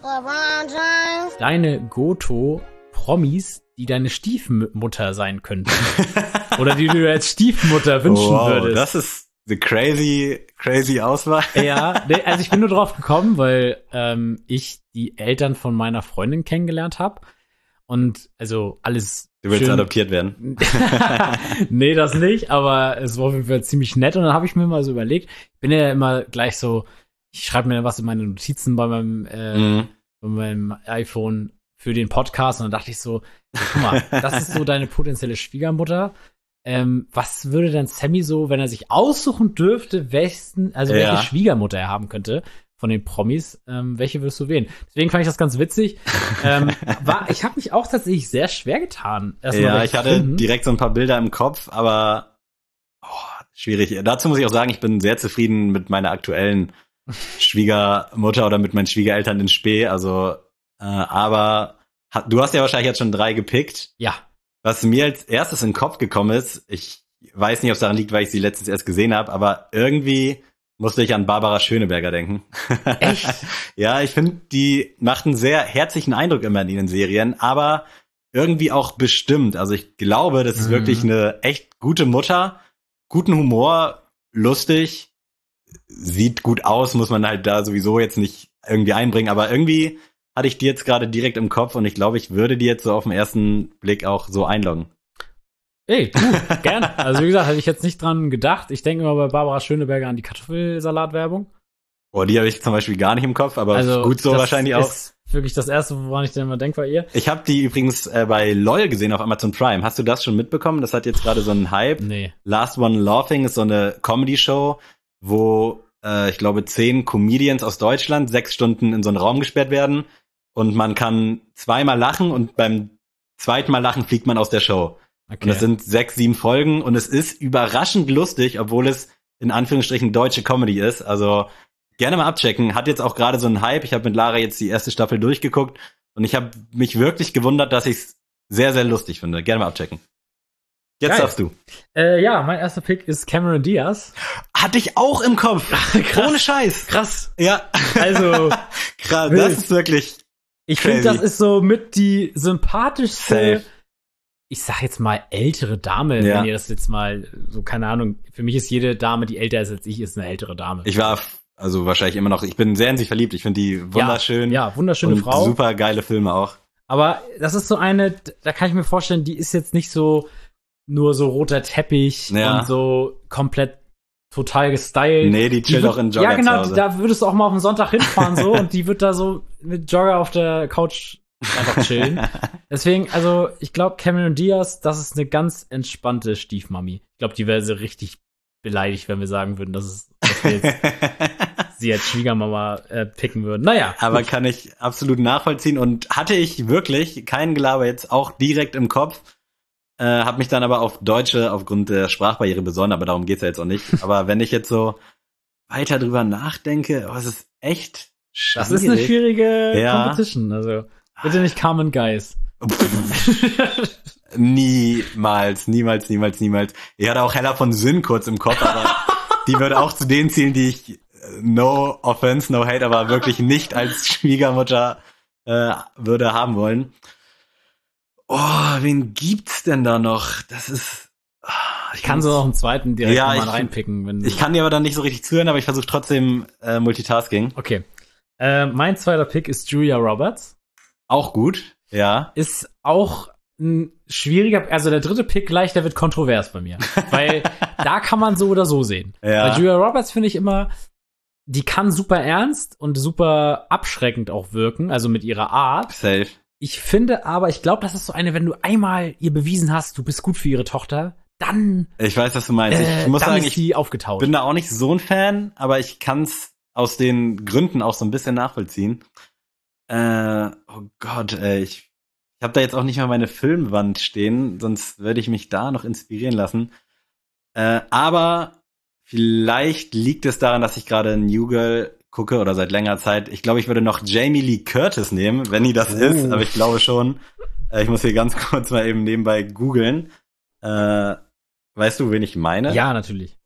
deine Goto-Promis, die deine Stiefmutter sein könnten. Oder die du als Stiefmutter wünschen würdest. Das ist eine crazy Auswahl. Ja, also ich bin nur drauf gekommen, weil ich die Eltern von meiner Freundin kennengelernt habe. Und also alles Du willst schön adoptiert werden? Nee, das nicht, aber es war auf jeden Fall ziemlich nett. Und dann habe ich mir mal so überlegt, ich bin ja immer gleich so, ich schreibe mir was in meine Notizen bei meinem iPhone für den Podcast. Und dann dachte ich so, guck mal, das ist so deine potenzielle Schwiegermutter. Was würde denn Sammy so, wenn er sich aussuchen dürfte, welche Schwiegermutter er haben könnte von den Promis, welche würdest du wählen? Deswegen fand ich das ganz witzig. Ich habe mich auch tatsächlich sehr schwer getan. Ich hatte direkt so ein paar Bilder im Kopf, aber schwierig. Dazu muss ich auch sagen, ich bin sehr zufrieden mit meiner aktuellen Schwiegermutter oder mit meinen Schwiegereltern in Spee. Also, aber du hast ja wahrscheinlich jetzt schon 3 gepickt. Ja. Was mir als erstes in den Kopf gekommen ist, ich weiß nicht, ob es daran liegt, weil ich sie letztens erst gesehen habe, aber irgendwie musste ich an Barbara Schöneberger denken. Echt? Ja, ich finde, die macht einen sehr herzlichen Eindruck immer in ihren Serien, aber irgendwie auch bestimmt. Also ich glaube, das ist wirklich eine echt gute Mutter, guten Humor, lustig, sieht gut aus, muss man halt da sowieso jetzt nicht irgendwie einbringen, aber irgendwie hatte ich die jetzt gerade direkt im Kopf und ich glaube, ich würde die jetzt so auf den ersten Blick auch so einloggen. Ey, gerne. Also wie gesagt, hätte ich jetzt nicht dran gedacht. Ich denke immer bei Barbara Schöneberger an die Kartoffelsalat-Werbung. Die habe ich zum Beispiel gar nicht im Kopf, aber also, gut so wahrscheinlich auch. Das ist wirklich das erste, woran ich dann immer denke, war ihr. Ich habe die übrigens bei LOL gesehen auf Amazon Prime. Hast du das schon mitbekommen? Das hat jetzt gerade so einen Hype. Nee. Last One Laughing ist so eine Comedy-Show, wo ich glaube 10 Comedians aus Deutschland 6 Stunden in so einen Raum gesperrt werden und man kann zweimal lachen und beim zweiten Mal lachen fliegt man aus der Show. Okay. Und das sind 6, 7 Folgen und es ist überraschend lustig, obwohl es in Anführungsstrichen deutsche Comedy ist. Also gerne mal abchecken. Hat jetzt auch gerade so einen Hype. Ich habe mit Lara jetzt die erste Staffel durchgeguckt und ich habe mich wirklich gewundert, dass ich es sehr, sehr lustig finde. Gerne mal abchecken. Jetzt Geil. darfst du. Ja, mein erster Pick ist Cameron Diaz. Hatte ich auch im Kopf. Krass. Ohne Scheiß. Krass. Ja. Also, Krass. wild. Das ist wirklich ich finde, crazy. das ist so mit die sympathischste, Safe. ich sag jetzt mal ältere Dame, Ja. wenn ihr das jetzt mal, so keine Ahnung, für mich ist jede Dame, die älter ist als ich, ist eine ältere Dame. Ich war also wahrscheinlich immer noch, ich bin sehr in sie verliebt. Ich finde die wunderschön. Ja, wunderschöne und Frau. super geile Filme auch. Aber das ist so eine, da kann ich mir vorstellen, die ist jetzt nicht so nur so roter Teppich Ja. und so komplett total gestylt. Nee, die chillt auch in Jogger Ja, genau, zu Hause. da würdest du auch mal auf den Sonntag hinfahren so und die wird da so mit Jogger auf der Couch einfach chillen. Deswegen, also ich glaube, Cameron Diaz, das ist eine ganz entspannte Stiefmami. Ich glaube, die wäre so richtig beleidigt, wenn wir sagen würden, dass wir jetzt sie als Schwiegermama picken würden. Naja. Aber gut. kann ich absolut nachvollziehen und hatte ich wirklich kein Gelaber jetzt auch direkt im Kopf. Hab mich dann aber auf Deutsche aufgrund der Sprachbarriere besonnen, aber darum geht's ja jetzt auch nicht. Aber wenn ich jetzt so weiter drüber nachdenke, es ist echt schwierig. Das ist eine schwierige Ja. Competition. Also bitte nicht Carmen Geis. Niemals. Ich hatte auch Hella von Sinn kurz im Kopf, aber die würde auch zu den zählen, die ich, no offense, no hate, aber wirklich nicht als Schwiegermutter würde haben wollen. Oh, wen gibt's denn da noch? Das ist... Ich kann so noch einen zweiten direkt Ja, mal reinpicken. Wenn Ich kann dir aber dann nicht so richtig zuhören, aber ich versuche trotzdem Multitasking. Okay. Mein zweiter Pick ist Julia Roberts. Auch gut, ja. Ist auch ein schwieriger, also der dritte Pick gleich, der wird kontrovers bei mir. Weil da kann man so oder so sehen. Ja. Bei Julia Roberts finde ich immer, die kann super ernst und super abschreckend auch wirken, also mit ihrer Art. Safe. Ich finde aber, ich glaube, das ist so eine, wenn du einmal ihr bewiesen hast, du bist gut für ihre Tochter, dann, Ich weiß, was du meinst. Ich muss dann sagen, ist ich sie aufgetaut. bin da auch nicht so ein Fan, aber ich kann's aus den Gründen auch so ein bisschen nachvollziehen. Oh Gott, ich habe da jetzt auch nicht mal meine Filmwand stehen, sonst würde ich mich da noch inspirieren lassen. Aber vielleicht liegt es daran, dass ich gerade New Girl gucke oder seit längerer Zeit. Ich glaube, ich würde noch Jamie Lee Curtis nehmen, wenn die das ist, aber ich glaube schon. Ich muss hier ganz kurz mal eben nebenbei googeln. Weißt du, wen ich meine? Ja, natürlich.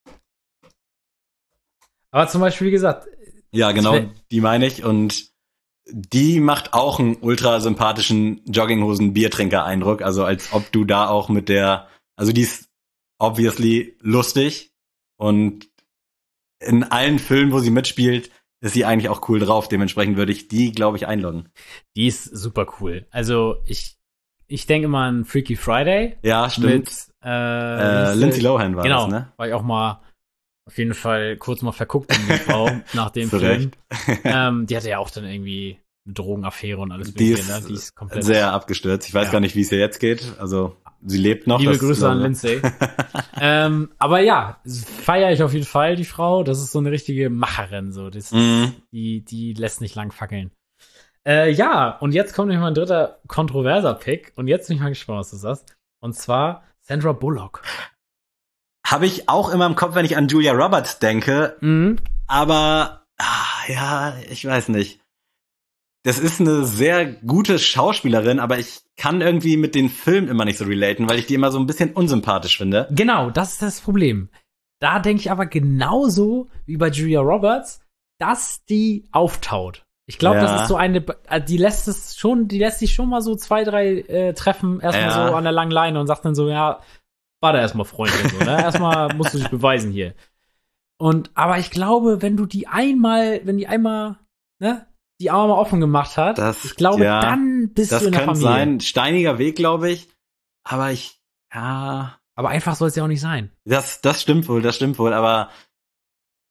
Aber zum Beispiel, wie gesagt, Ja, genau, Das wär- die meine ich. Und die macht auch einen ultra sympathischen Jogginghosen-Biertrinker-Eindruck. Also als ob du da auch mit der, also die ist obviously lustig und in allen Filmen, wo sie mitspielt, ist sie eigentlich auch cool drauf. Dementsprechend würde ich die, glaube ich, einloggen. die ist super cool. Also ich denke immer an Freaky Friday Ja, stimmt. mit Lindsay Lohan war genau, das, ne? war ich auch mal auf jeden Fall kurz mal verguckt in die Frau nach dem Zu Film. Recht. Die hatte ja auch dann irgendwie eine Drogenaffäre und alles Die Mögliche, ist, Die ist komplett sehr abgestürzt. Ich weiß Ja. gar nicht, wie es ihr jetzt geht. Also, sie lebt noch. Liebe das Grüße an glaube- Lindsay. Aber ja, feiere ich auf jeden Fall, die Frau. Das ist so eine richtige Macherin. So. Das Mhm. die lässt nicht lang fackeln. Ja, und jetzt kommt nämlich mein dritter kontroverser Pick. Und jetzt bin ich mal gespannt, was du sagst. Und zwar Sandra Bullock. Habe ich auch immer im Kopf, wenn ich an Julia Roberts denke. Mhm. Aber, ja, ich weiß nicht. Das ist eine sehr gute Schauspielerin, aber ich kann irgendwie mit den Filmen immer nicht so relaten, weil ich die immer so ein bisschen unsympathisch finde. Genau, das ist das Problem. Da denke ich aber genauso wie bei Julia Roberts, dass die auftaut. Ich glaube, Ja. das ist so eine, die lässt sich schon mal so 2, 3 Treffen erstmal Ja. so an der langen Leine und sagt dann so, ja, warte erstmal, Freundin, so, ne? Erstmal musst du dich beweisen hier. Aber ich glaube, wenn die einmal, ne, die Arme offen gemacht hat, ich glaube, ja, dann bist das du in der könnte Familie. sein. Steiniger Weg, glaube ich. Aber ja, Aber einfach soll es ja auch nicht sein. das stimmt wohl, aber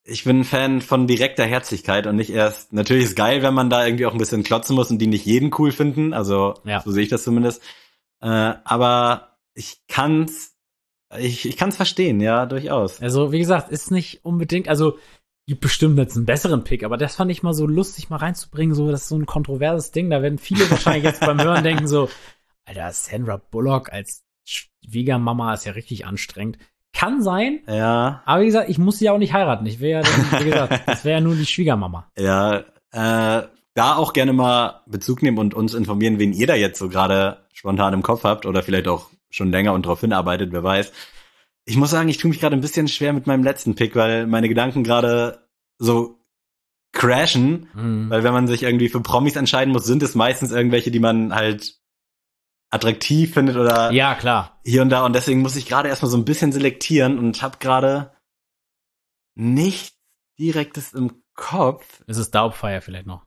ich bin ein Fan von direkter Herzlichkeit und nicht erst, natürlich ist geil, wenn man da irgendwie auch ein bisschen klotzen muss und die nicht jeden cool finden, also so sehe ich das zumindest. Aber ich kann's verstehen, ja, durchaus. Also, wie gesagt, ist nicht unbedingt, also gibt bestimmt jetzt einen besseren Pick, aber das fand ich mal so lustig, mal reinzubringen, so, das ist so ein kontroverses Ding, da werden viele wahrscheinlich jetzt beim Hören denken so, Alter, Sandra Bullock als Schwiegermama ist ja richtig anstrengend. Kann sein, ja. Aber wie gesagt, ich muss sie ja auch nicht heiraten. Ich wäre ja dann, wie gesagt, das wäre ja nur die Schwiegermama. Ja, da auch gerne mal Bezug nehmen und uns informieren, wen ihr da jetzt so gerade spontan im Kopf habt oder vielleicht auch schon länger und darauf hinarbeitet, wer weiß. Ich muss sagen, ich tue mich gerade ein bisschen schwer mit meinem letzten Pick, weil meine Gedanken gerade so crashen, weil wenn man sich irgendwie für Promis entscheiden muss, sind es meistens irgendwelche, die man halt attraktiv findet oder ja, klar. Hier und da. Und deswegen muss ich gerade erstmal so ein bisschen selektieren und habe gerade nichts Direktes im Kopf. Ist es Doubtfire vielleicht noch?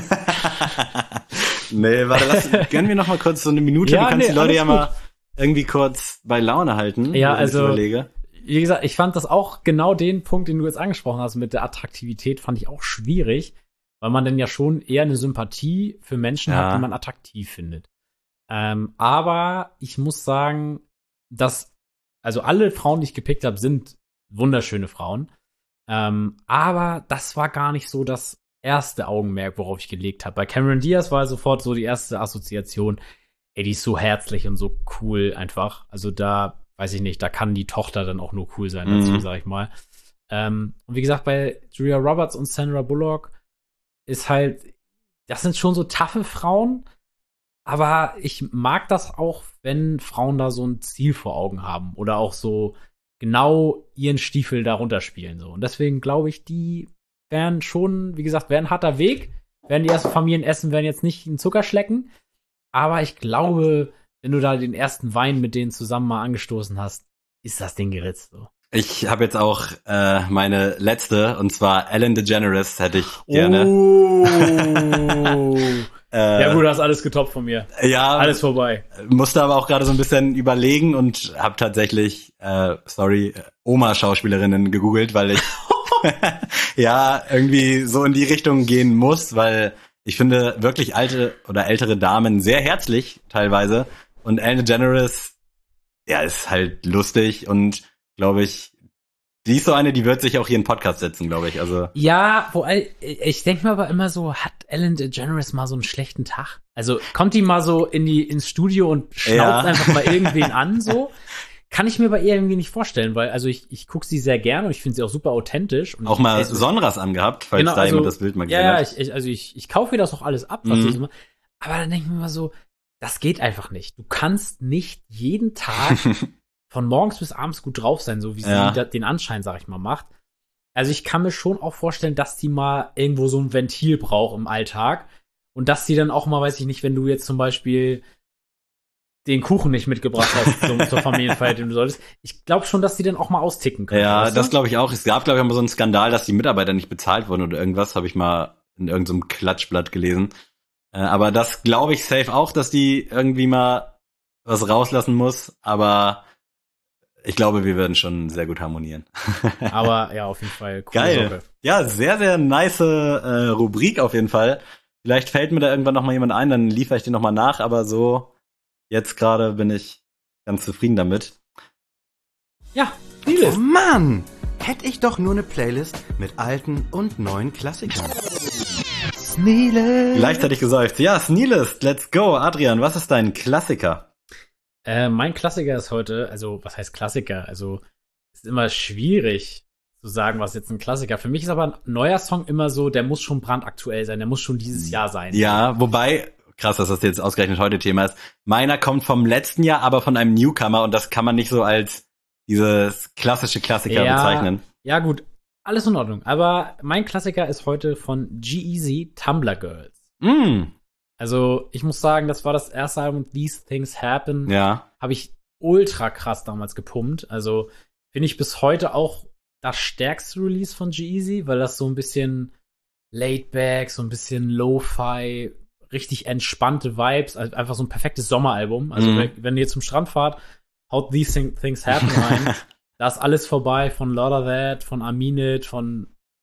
Nee, warte, gönnen wir noch mal kurz so eine Minute. Ja, du kannst die Leute ja gut. mal irgendwie kurz bei Laune halten. Ja, also, überlege. Wie gesagt, ich fand das auch genau den Punkt, den du jetzt angesprochen hast mit der Attraktivität, fand ich auch schwierig, weil man dann ja schon eher eine Sympathie für Menschen hat, die man attraktiv findet. Aber ich muss sagen, dass, also alle Frauen, die ich gepickt habe, sind wunderschöne Frauen. Aber das war gar nicht so das erste Augenmerk, worauf ich gelegt habe. Bei Cameron Diaz war sofort so die erste Assoziation, ey, die ist so herzlich und so cool einfach. Also da, weiß ich nicht, da kann die Tochter dann auch nur cool sein dazu, sag ich mal. Und wie gesagt, bei Julia Roberts und Sandra Bullock ist halt, das sind schon so taffe Frauen, aber ich mag das auch, wenn Frauen da so ein Ziel vor Augen haben oder auch so genau ihren Stiefel da runterspielen. So. Und deswegen glaube ich, die wären schon, wie gesagt, wären ein harter Weg. Werden die ersten Familien essen, werden jetzt nicht einen Zucker schlecken. Aber ich glaube, wenn du da den ersten Wein mit denen zusammen mal angestoßen hast, ist das Ding geritzt. So. Ich habe jetzt auch meine letzte, und zwar Ellen DeGeneres hätte ich gerne. Oh. Ja gut, du hast alles getoppt von mir. Ja. Alles vorbei. Musste aber auch gerade so ein bisschen überlegen und habe tatsächlich, Oma-Schauspielerinnen gegoogelt, weil ich ja irgendwie so in die Richtung gehen muss, weil ich finde wirklich alte oder ältere Damen sehr herzlich teilweise und Ellen DeGeneres, ja, ist halt lustig und glaube ich, die ist so eine, die wird sich auch hier in den Podcast setzen, glaube ich. Also ja, ich denke mir aber immer so, hat Ellen DeGeneres mal so einen schlechten Tag? Also kommt die mal so ins Studio und schnauzt einfach mal irgendwen an, so? Kann ich mir bei ihr irgendwie nicht vorstellen, weil also ich gucke sie sehr gerne und ich finde sie auch super authentisch. Und auch mal Sonras angehabt, falls da jemand das Bild mal gesehen hat. Ja, ich kaufe ihr das auch alles ab, was sie so macht. Aber dann denke ich mir mal so, das geht einfach nicht. Du kannst nicht jeden Tag von morgens bis abends gut drauf sein, so wie sie den Anschein, sag ich mal, macht. Also ich kann mir schon auch vorstellen, dass die mal irgendwo so ein Ventil braucht im Alltag und dass die dann auch mal, weiß ich nicht, wenn du jetzt zum Beispiel den Kuchen nicht mitgebracht hast zur Familienfeier, den du solltest. Ich glaube schon, dass die dann auch mal austicken können. Ja, weißt du? Das glaube ich auch. Es gab, glaube ich, mal so einen Skandal, dass die Mitarbeiter nicht bezahlt wurden oder irgendwas, habe ich mal in irgendeinem Klatschblatt gelesen. Aber das glaube ich safe auch, dass die irgendwie mal was rauslassen muss. Aber ich glaube, wir würden schon sehr gut harmonieren. Aber ja, auf jeden Fall cool. Geil. Sache. Ja, sehr, sehr nice Rubrik auf jeden Fall. Vielleicht fällt mir da irgendwann noch mal jemand ein, dann liefere ich den noch mal nach. Aber so jetzt gerade bin ich ganz zufrieden damit. Ja, Playlist. Oh Mann! Hätte ich doch nur eine Playlist mit alten und neuen Klassikern. Sneelist. Gleichzeitig gesäuft. Ja, Sneelist, let's go. Adrian, was ist dein Klassiker? Mein Klassiker ist heute, also was heißt Klassiker? Also es ist immer schwierig zu sagen, was jetzt ein Klassiker. Für mich ist aber ein neuer Song immer so, der muss schon brandaktuell sein, der muss schon dieses Jahr sein. Ja, wobei, krass, dass das jetzt ausgerechnet heute Thema ist. Meiner kommt vom letzten Jahr, aber von einem Newcomer und das kann man nicht so als dieses klassische Klassiker bezeichnen. Ja, gut, alles in Ordnung. Aber mein Klassiker ist heute von G-Eazy, Tumblr Girls. Also, ich muss sagen, das war das erste Album, These Things Happen. Ja. Habe ich ultra krass damals gepumpt. Also, finde ich bis heute auch das stärkste Release von G-Eazy, weil das so ein bisschen laid back, so ein bisschen Lo-Fi, richtig entspannte Vibes, also einfach so ein perfektes Sommeralbum. Also, wenn ihr zum Strand fahrt, haut These Things Happen rein. Da ist alles vorbei, von Lot of That, von I Mean It, von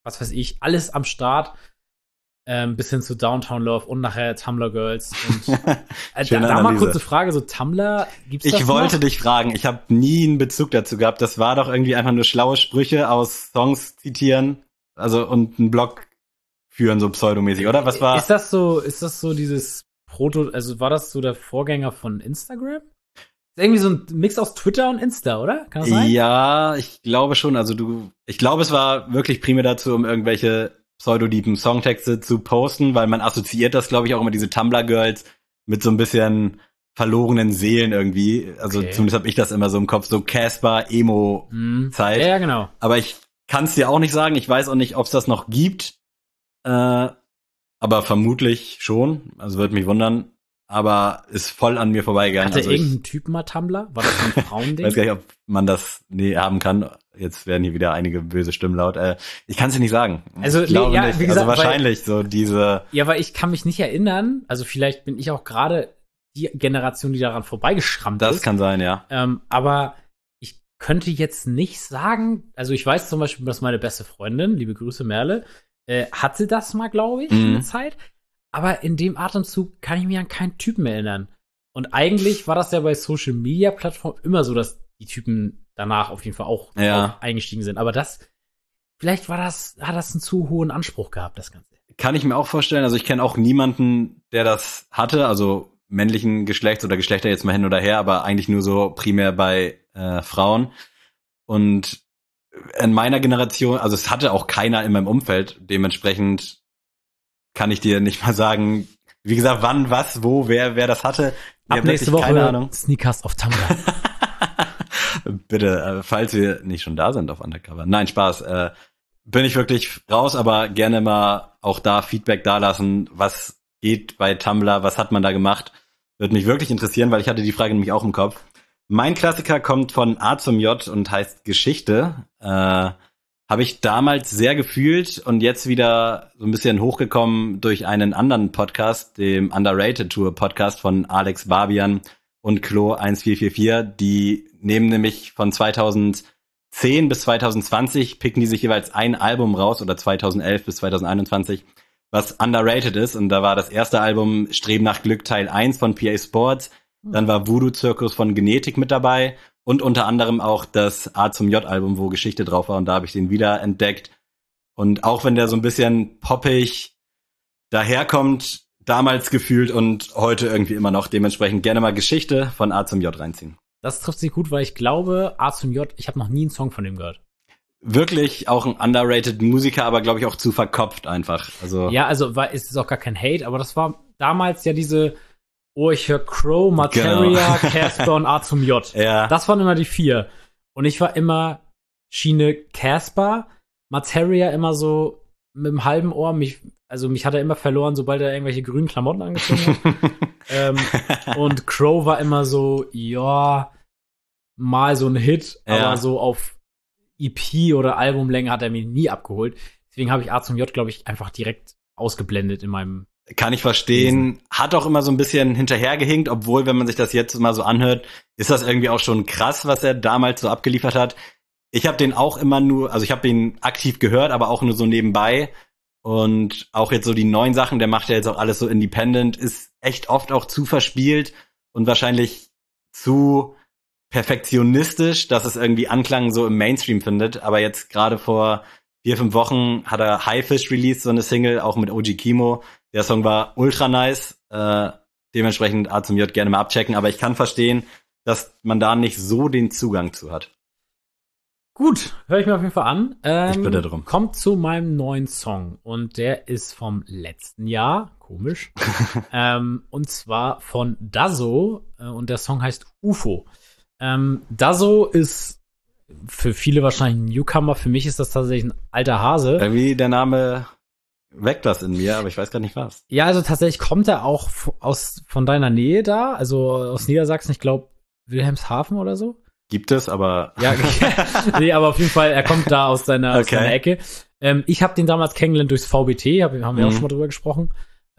was weiß ich, alles am Start. Bis hin zu Downtown Love und nachher Tumblr Girls. Und da mal kurze Frage, so Tumblr, gibt's das noch? Ich wollte dich fragen, ich habe nie einen Bezug dazu gehabt. Das war doch irgendwie einfach nur schlaue Sprüche aus Songs zitieren, also und einen Blog führen, so pseudomäßig, oder? Was war? Ist das so dieses also war das so der Vorgänger von Instagram? Ist irgendwie so ein Mix aus Twitter und Insta, oder? Kann das sein? Ja, ich glaube schon. Also ich glaube, es war wirklich primär dazu, um irgendwelche pseudodiepen Songtexte zu posten, weil man assoziiert das, glaube ich, auch immer diese Tumblr-Girls mit so ein bisschen verlorenen Seelen irgendwie. Also zumindest habe ich das immer so im Kopf, so Casper, Emo-Zeit. Ja, genau. Aber ich kann es dir auch nicht sagen. Ich weiß auch nicht, ob es das noch gibt. Aber vermutlich schon. Also würde mich wundern. Aber ist voll an mir vorbeigegangen. Hatte irgendein Typ mal Tumblr? War das ein Frauending? Ich weiß gar nicht, ob man das haben kann. Jetzt werden hier wieder einige böse Stimmen laut. Ich kann es dir nicht sagen. Also, ich glaube nicht. Wie gesagt, also wahrscheinlich so diese. Ja, weil ich kann mich nicht erinnern. Also vielleicht bin ich auch gerade die Generation, die daran vorbeigeschrammt ist. Das kann sein, ja. Aber ich könnte jetzt nicht sagen, also ich weiß zum Beispiel, dass meine beste Freundin, liebe Grüße Merle, hatte das mal, glaube ich, eine Zeit. Aber in dem Atemzug kann ich mich an keinen Typen mehr erinnern. Und eigentlich war das ja bei Social-Media-Plattformen immer so, dass die Typen danach auf jeden Fall auch eingestiegen sind. Aber vielleicht hat das einen zu hohen Anspruch gehabt, das Ganze. Kann ich mir auch vorstellen. Also ich kenne auch niemanden, der das hatte. Also männlichen Geschlechts oder Geschlechter jetzt mal hin oder her, aber eigentlich nur so primär bei Frauen. Und in meiner Generation, also es hatte auch keiner in meinem Umfeld. Dementsprechend kann ich dir nicht mal sagen, wie gesagt, wann, was, wo, wer das hatte. Ab nächste Woche keine Ahnung. Sneakers auf Tumblr. Bitte, falls wir nicht schon da sind auf Undercover. Nein, Spaß. Bin ich wirklich raus, aber gerne mal auch da Feedback dalassen. Was geht bei Tumblr? Was hat man da gemacht? Würde mich wirklich interessieren, weil ich hatte die Frage nämlich auch im Kopf. Mein Klassiker kommt von A zum J und heißt Geschichte. Habe ich damals sehr gefühlt und jetzt wieder so ein bisschen hochgekommen durch einen anderen Podcast, dem Underrated Tour Podcast von Alex Barbian und Klo 1444. Die nehmen nämlich von 2010 bis 2020, picken die sich jeweils ein Album raus, oder 2011 bis 2021, was underrated ist. Und da war das erste Album Streben nach Glück Teil 1 von PA Sports. Dann war Voodoo Zirkus von Genetik mit dabei. Und unter anderem auch das A zum J-Album, wo Geschichte drauf war. Und da habe ich den wieder entdeckt. Und auch wenn der so ein bisschen poppig daherkommt, damals gefühlt und heute irgendwie immer noch, dementsprechend gerne mal Geschichte von A zum J reinziehen. Das trifft sich gut, weil ich glaube, A zum J, ich habe noch nie einen Song von dem gehört. Wirklich auch ein underrated Musiker, aber glaube ich auch zu verkopft einfach. Also ja, also ist es auch gar kein Hate, aber das war damals ja diese ich höre Crow, Materia, genau. Casper und A zum J. Ja. Das waren immer die 4. Und ich war immer Schiene Casper, Materia immer so mit dem halben Ohr. Mich hat er immer verloren, sobald er irgendwelche grünen Klamotten angezogen hat. Und Crow war immer so, ja, mal so ein Hit, aber so auf EP oder Albumlänge hat er mich nie abgeholt. Deswegen habe ich A zum J, glaube ich, einfach direkt ausgeblendet in meinem Kann ich verstehen. Hat auch immer so ein bisschen hinterhergehinkt, obwohl, wenn man sich das jetzt mal so anhört, ist das irgendwie auch schon krass, was er damals so abgeliefert hat. Ich habe den auch immer nur, also ich habe ihn aktiv gehört, aber auch nur so nebenbei. Und auch jetzt so die neuen Sachen, der macht ja jetzt auch alles so independent, ist echt oft auch zu verspielt und wahrscheinlich zu perfektionistisch, dass es irgendwie Anklang so im Mainstream findet. Aber jetzt gerade vor 4-5 Wochen hat er High Fish released, so eine Single, auch mit OG Kimo. Der Song war ultra nice, dementsprechend A zum J gerne mal abchecken, aber ich kann verstehen, dass man da nicht so den Zugang zu hat. Gut, höre ich mir auf jeden Fall an. Ich bitte drum. Kommt zu meinem neuen Song und der ist vom letzten Jahr, komisch, und zwar von Dazzo und der Song heißt UFO. Dazzo ist für viele wahrscheinlich ein Newcomer, für mich ist das tatsächlich ein alter Hase. Irgendwie der Name weckt was in mir, aber ich weiß gar nicht was. Ja, also tatsächlich kommt er auch von deiner Nähe da, also aus Niedersachsen, ich glaube Wilhelmshaven oder so. Gibt es, aber ja, nee, aber auf jeden Fall, er kommt da aus seiner Ecke. Ich habe den damals kennengelernt durchs VBT, haben wir auch schon mal drüber gesprochen.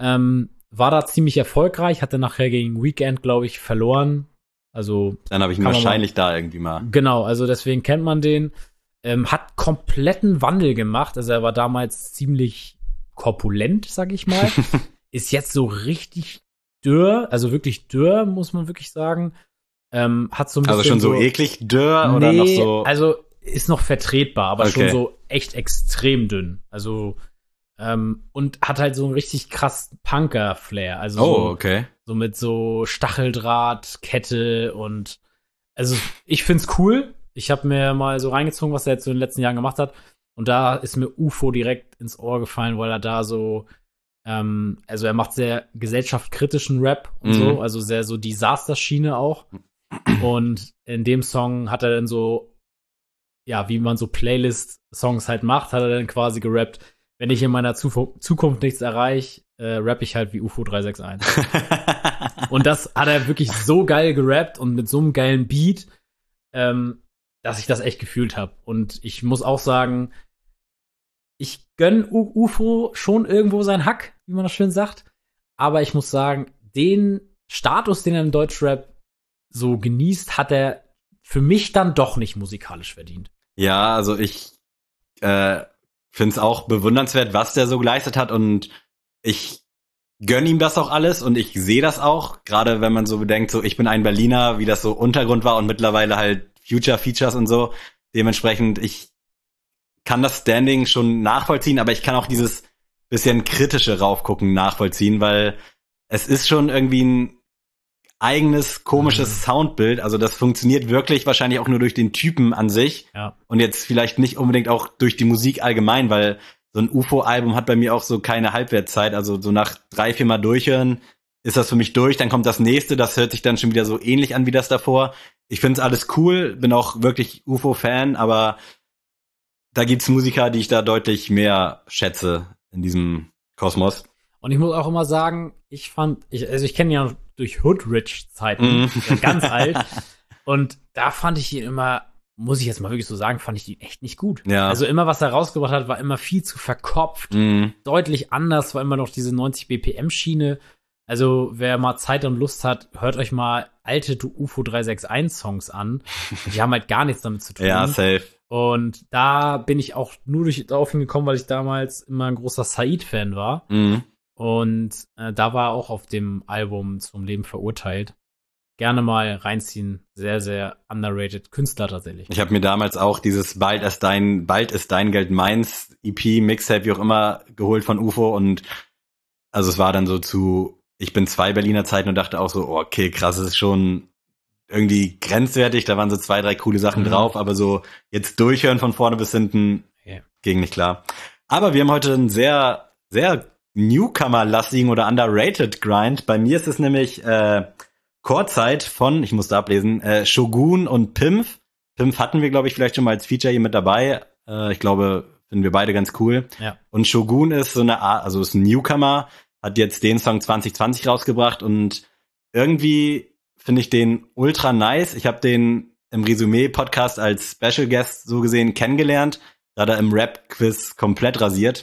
War da ziemlich erfolgreich, hatte nachher gegen Weekend, glaube ich, verloren. Also dann habe ich ihn wahrscheinlich da irgendwie mal. Genau, also deswegen kennt man den. hat kompletten Wandel gemacht. Also er war damals ziemlich korpulent, sag ich mal. Ist jetzt so richtig dürr, also wirklich dürr, muss man wirklich sagen. Hat so ein bisschen also schon so eklig dürr oder noch so? Also ist noch vertretbar, aber Okay. schon so echt extrem dünn. Also und hat halt so einen richtig krass Punker-Flair. Also Okay. so mit so Stacheldraht, Kette und also ich find's cool. Ich habe mir mal so reingezogen, was er jetzt so in den letzten Jahren gemacht hat. Und da ist mir UFO direkt ins Ohr gefallen, weil er da so also er macht sehr gesellschaftskritischen Rap und so, also sehr so Disaster-Schiene auch. Und in dem Song hat er dann so, ja, wie man so Playlist-Songs halt macht, hat er dann quasi gerappt, wenn ich in meiner Zukunft nichts erreiche, rappe ich halt wie UFO 361. Und das hat er wirklich so geil gerappt und mit so einem geilen Beat, dass ich das echt gefühlt habe. Und ich muss auch sagen, ich gönn UFO schon irgendwo seinen Hack, wie man das schön sagt. Aber ich muss sagen, den Status, den er im Deutschrap so genießt, hat er für mich dann doch nicht musikalisch verdient. Ja, also ich finde es auch bewundernswert, was der so geleistet hat und ich gönn ihm das auch alles und ich sehe das auch, gerade wenn man so bedenkt, so ich bin ein Berliner, wie das so Untergrund war und mittlerweile halt Future-Features und so. Dementsprechend, ich kann das Standing schon nachvollziehen, aber ich kann auch dieses bisschen kritische Raufgucken nachvollziehen, weil es ist schon irgendwie ein eigenes, komisches Soundbild. Also das funktioniert wirklich wahrscheinlich auch nur durch den Typen an sich. Ja. Und jetzt vielleicht nicht unbedingt auch durch die Musik allgemein, weil so ein UFO-Album hat bei mir auch so keine Halbwertszeit. Also so nach 3-4 Mal durchhören ist das für mich durch. Dann kommt das nächste, das hört sich dann schon wieder so ähnlich an wie das davor. Ich find's alles cool, bin auch wirklich UFO-Fan, aber da gibt's Musiker, die ich da deutlich mehr schätze in diesem Kosmos. Und ich muss auch immer sagen, ich kenne ihn ja durch Hood-Rich-Zeiten, ganz alt. Und da fand ich ihn immer, muss ich jetzt mal wirklich so sagen, fand ich ihn echt nicht gut. Ja. Also immer, was er rausgebracht hat, war immer viel zu verkopft, deutlich anders, war immer noch diese 90 BPM-Schiene. Also wer mal Zeit und Lust hat, hört euch mal alte UFO 361-Songs an. Die haben halt gar nichts damit zu tun. Ja, safe. Und da bin ich auch nur darauf hingekommen, weil ich damals immer ein großer Said-Fan war. Und da war er auch auf dem Album Zum Leben verurteilt. Gerne mal reinziehen. Sehr, sehr underrated Künstler tatsächlich. Ich habe mir damals auch dieses Bald ist dein Geld meins EP, Mixtape, wie auch immer, geholt von UFO. Und also es war dann so ich bin 2 Berliner Zeiten und dachte auch so, oh, okay, krass, das ist schon irgendwie grenzwertig. Da waren so 2, 3 coole Sachen drauf, aber so jetzt durchhören von vorne bis hinten ging nicht klar. Aber wir haben heute einen sehr, sehr Newcomer-lastigen oder underrated Grind. Bei mir ist es nämlich Chorzeit von, ich musste ablesen, Shogun und Pimpf. Pimpf hatten wir, glaube ich, vielleicht schon mal als Feature hier mit dabei. Ich glaube, finden wir beide ganz cool. Ja. Und Shogun ist so eine Art, also ist ein Newcomer, hat jetzt den Song 2020 rausgebracht und irgendwie finde ich den ultra nice. Ich habe den im Resümee-Podcast als Special Guest so gesehen kennengelernt, da hat er im Rap-Quiz komplett rasiert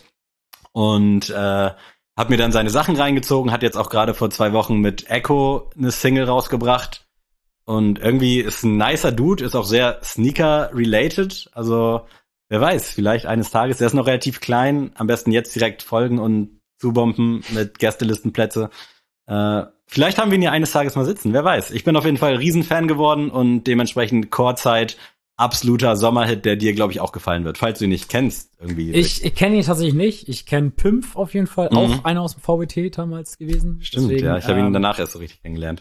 und hab mir dann seine Sachen reingezogen, hat jetzt auch gerade vor 2 Wochen mit Echo eine Single rausgebracht und irgendwie ist ein nicer Dude, ist auch sehr Sneaker-related, also wer weiß, vielleicht eines Tages, der ist noch relativ klein, am besten jetzt direkt folgen und zubomben mit Gästelistenplätze. Vielleicht haben wir ihn ja eines Tages mal sitzen, wer weiß. Ich bin auf jeden Fall Riesenfan geworden und dementsprechend Chorzeit, absoluter Sommerhit, der dir, glaube ich, auch gefallen wird, falls du ihn nicht kennst. Irgendwie. Ich kenne ihn tatsächlich nicht. Ich kenne Pimpf auf jeden Fall, auch einer aus dem VBT damals gewesen. Stimmt, deswegen, ja, ich habe ihn danach erst so richtig kennengelernt.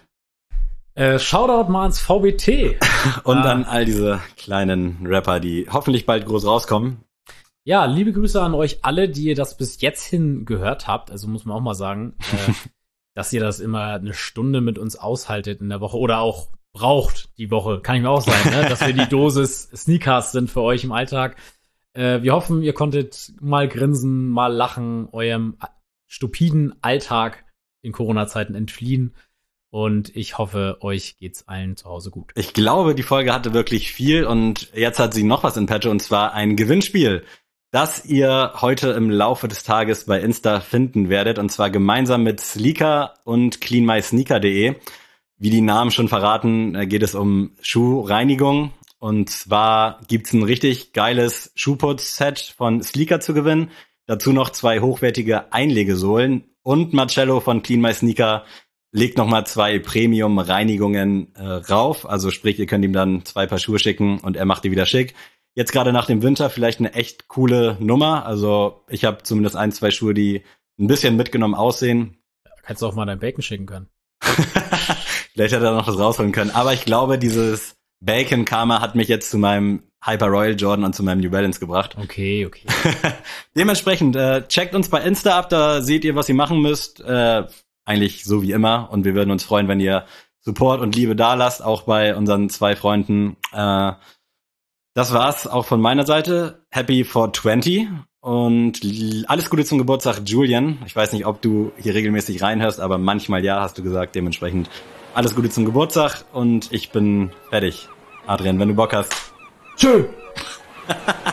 Shoutout mal ans VBT. Und an all diese kleinen Rapper, die hoffentlich bald groß rauskommen. Ja, liebe Grüße an euch alle, die ihr das bis jetzt hin gehört habt. Also muss man auch mal sagen, dass ihr das immer eine Stunde mit uns aushaltet in der Woche oder auch braucht die Woche. Kann ich mir auch sagen, ne? Dass wir die Dosis Sneakers sind für euch im Alltag. Wir hoffen, ihr konntet mal grinsen, mal lachen, eurem stupiden Alltag in Corona-Zeiten entfliehen. Und ich hoffe, euch geht's allen zu Hause gut. Ich glaube, die Folge hatte wirklich viel und jetzt hat sie noch was in petto und zwar ein Gewinnspiel, das ihr heute im Laufe des Tages bei Insta finden werdet und zwar gemeinsam mit Sleeker und cleanmysneaker.de. Wie die Namen schon verraten, geht es um Schuhreinigung Und zwar gibt's ein richtig geiles Schuhputz-Set von Sleeker zu gewinnen. Dazu noch 2 hochwertige Einlegesohlen. Und Marcello von Clean My Sneaker legt nochmal 2 Premium-Reinigungen rauf. Also sprich, ihr könnt ihm dann 2 Paar Schuhe schicken und er macht die wieder schick. Jetzt gerade nach dem Winter vielleicht eine echt coole Nummer. Also ich habe zumindest 1, 2 Schuhe, die ein bisschen mitgenommen aussehen. Kannst du auch mal dein Bacon schicken können. Vielleicht hat er noch was rausholen können. Aber ich glaube, dieses Bacon-Karma hat mich jetzt zu meinem Hyper Royal Jordan und zu meinem New Balance gebracht. Okay. Dementsprechend, checkt uns bei Insta ab, da seht ihr, was ihr machen müsst. Eigentlich so wie immer. Und wir würden uns freuen, wenn ihr Support und Liebe da lasst, auch bei unseren 2 Freunden. Das war's auch von meiner Seite. Happy 420 und alles Gute zum Geburtstag, Julian. Ich weiß nicht, ob du hier regelmäßig reinhörst, aber manchmal ja, hast du gesagt. Dementsprechend alles Gute zum Geburtstag und ich bin fertig. Adrian, wenn du Bock hast. Tschö.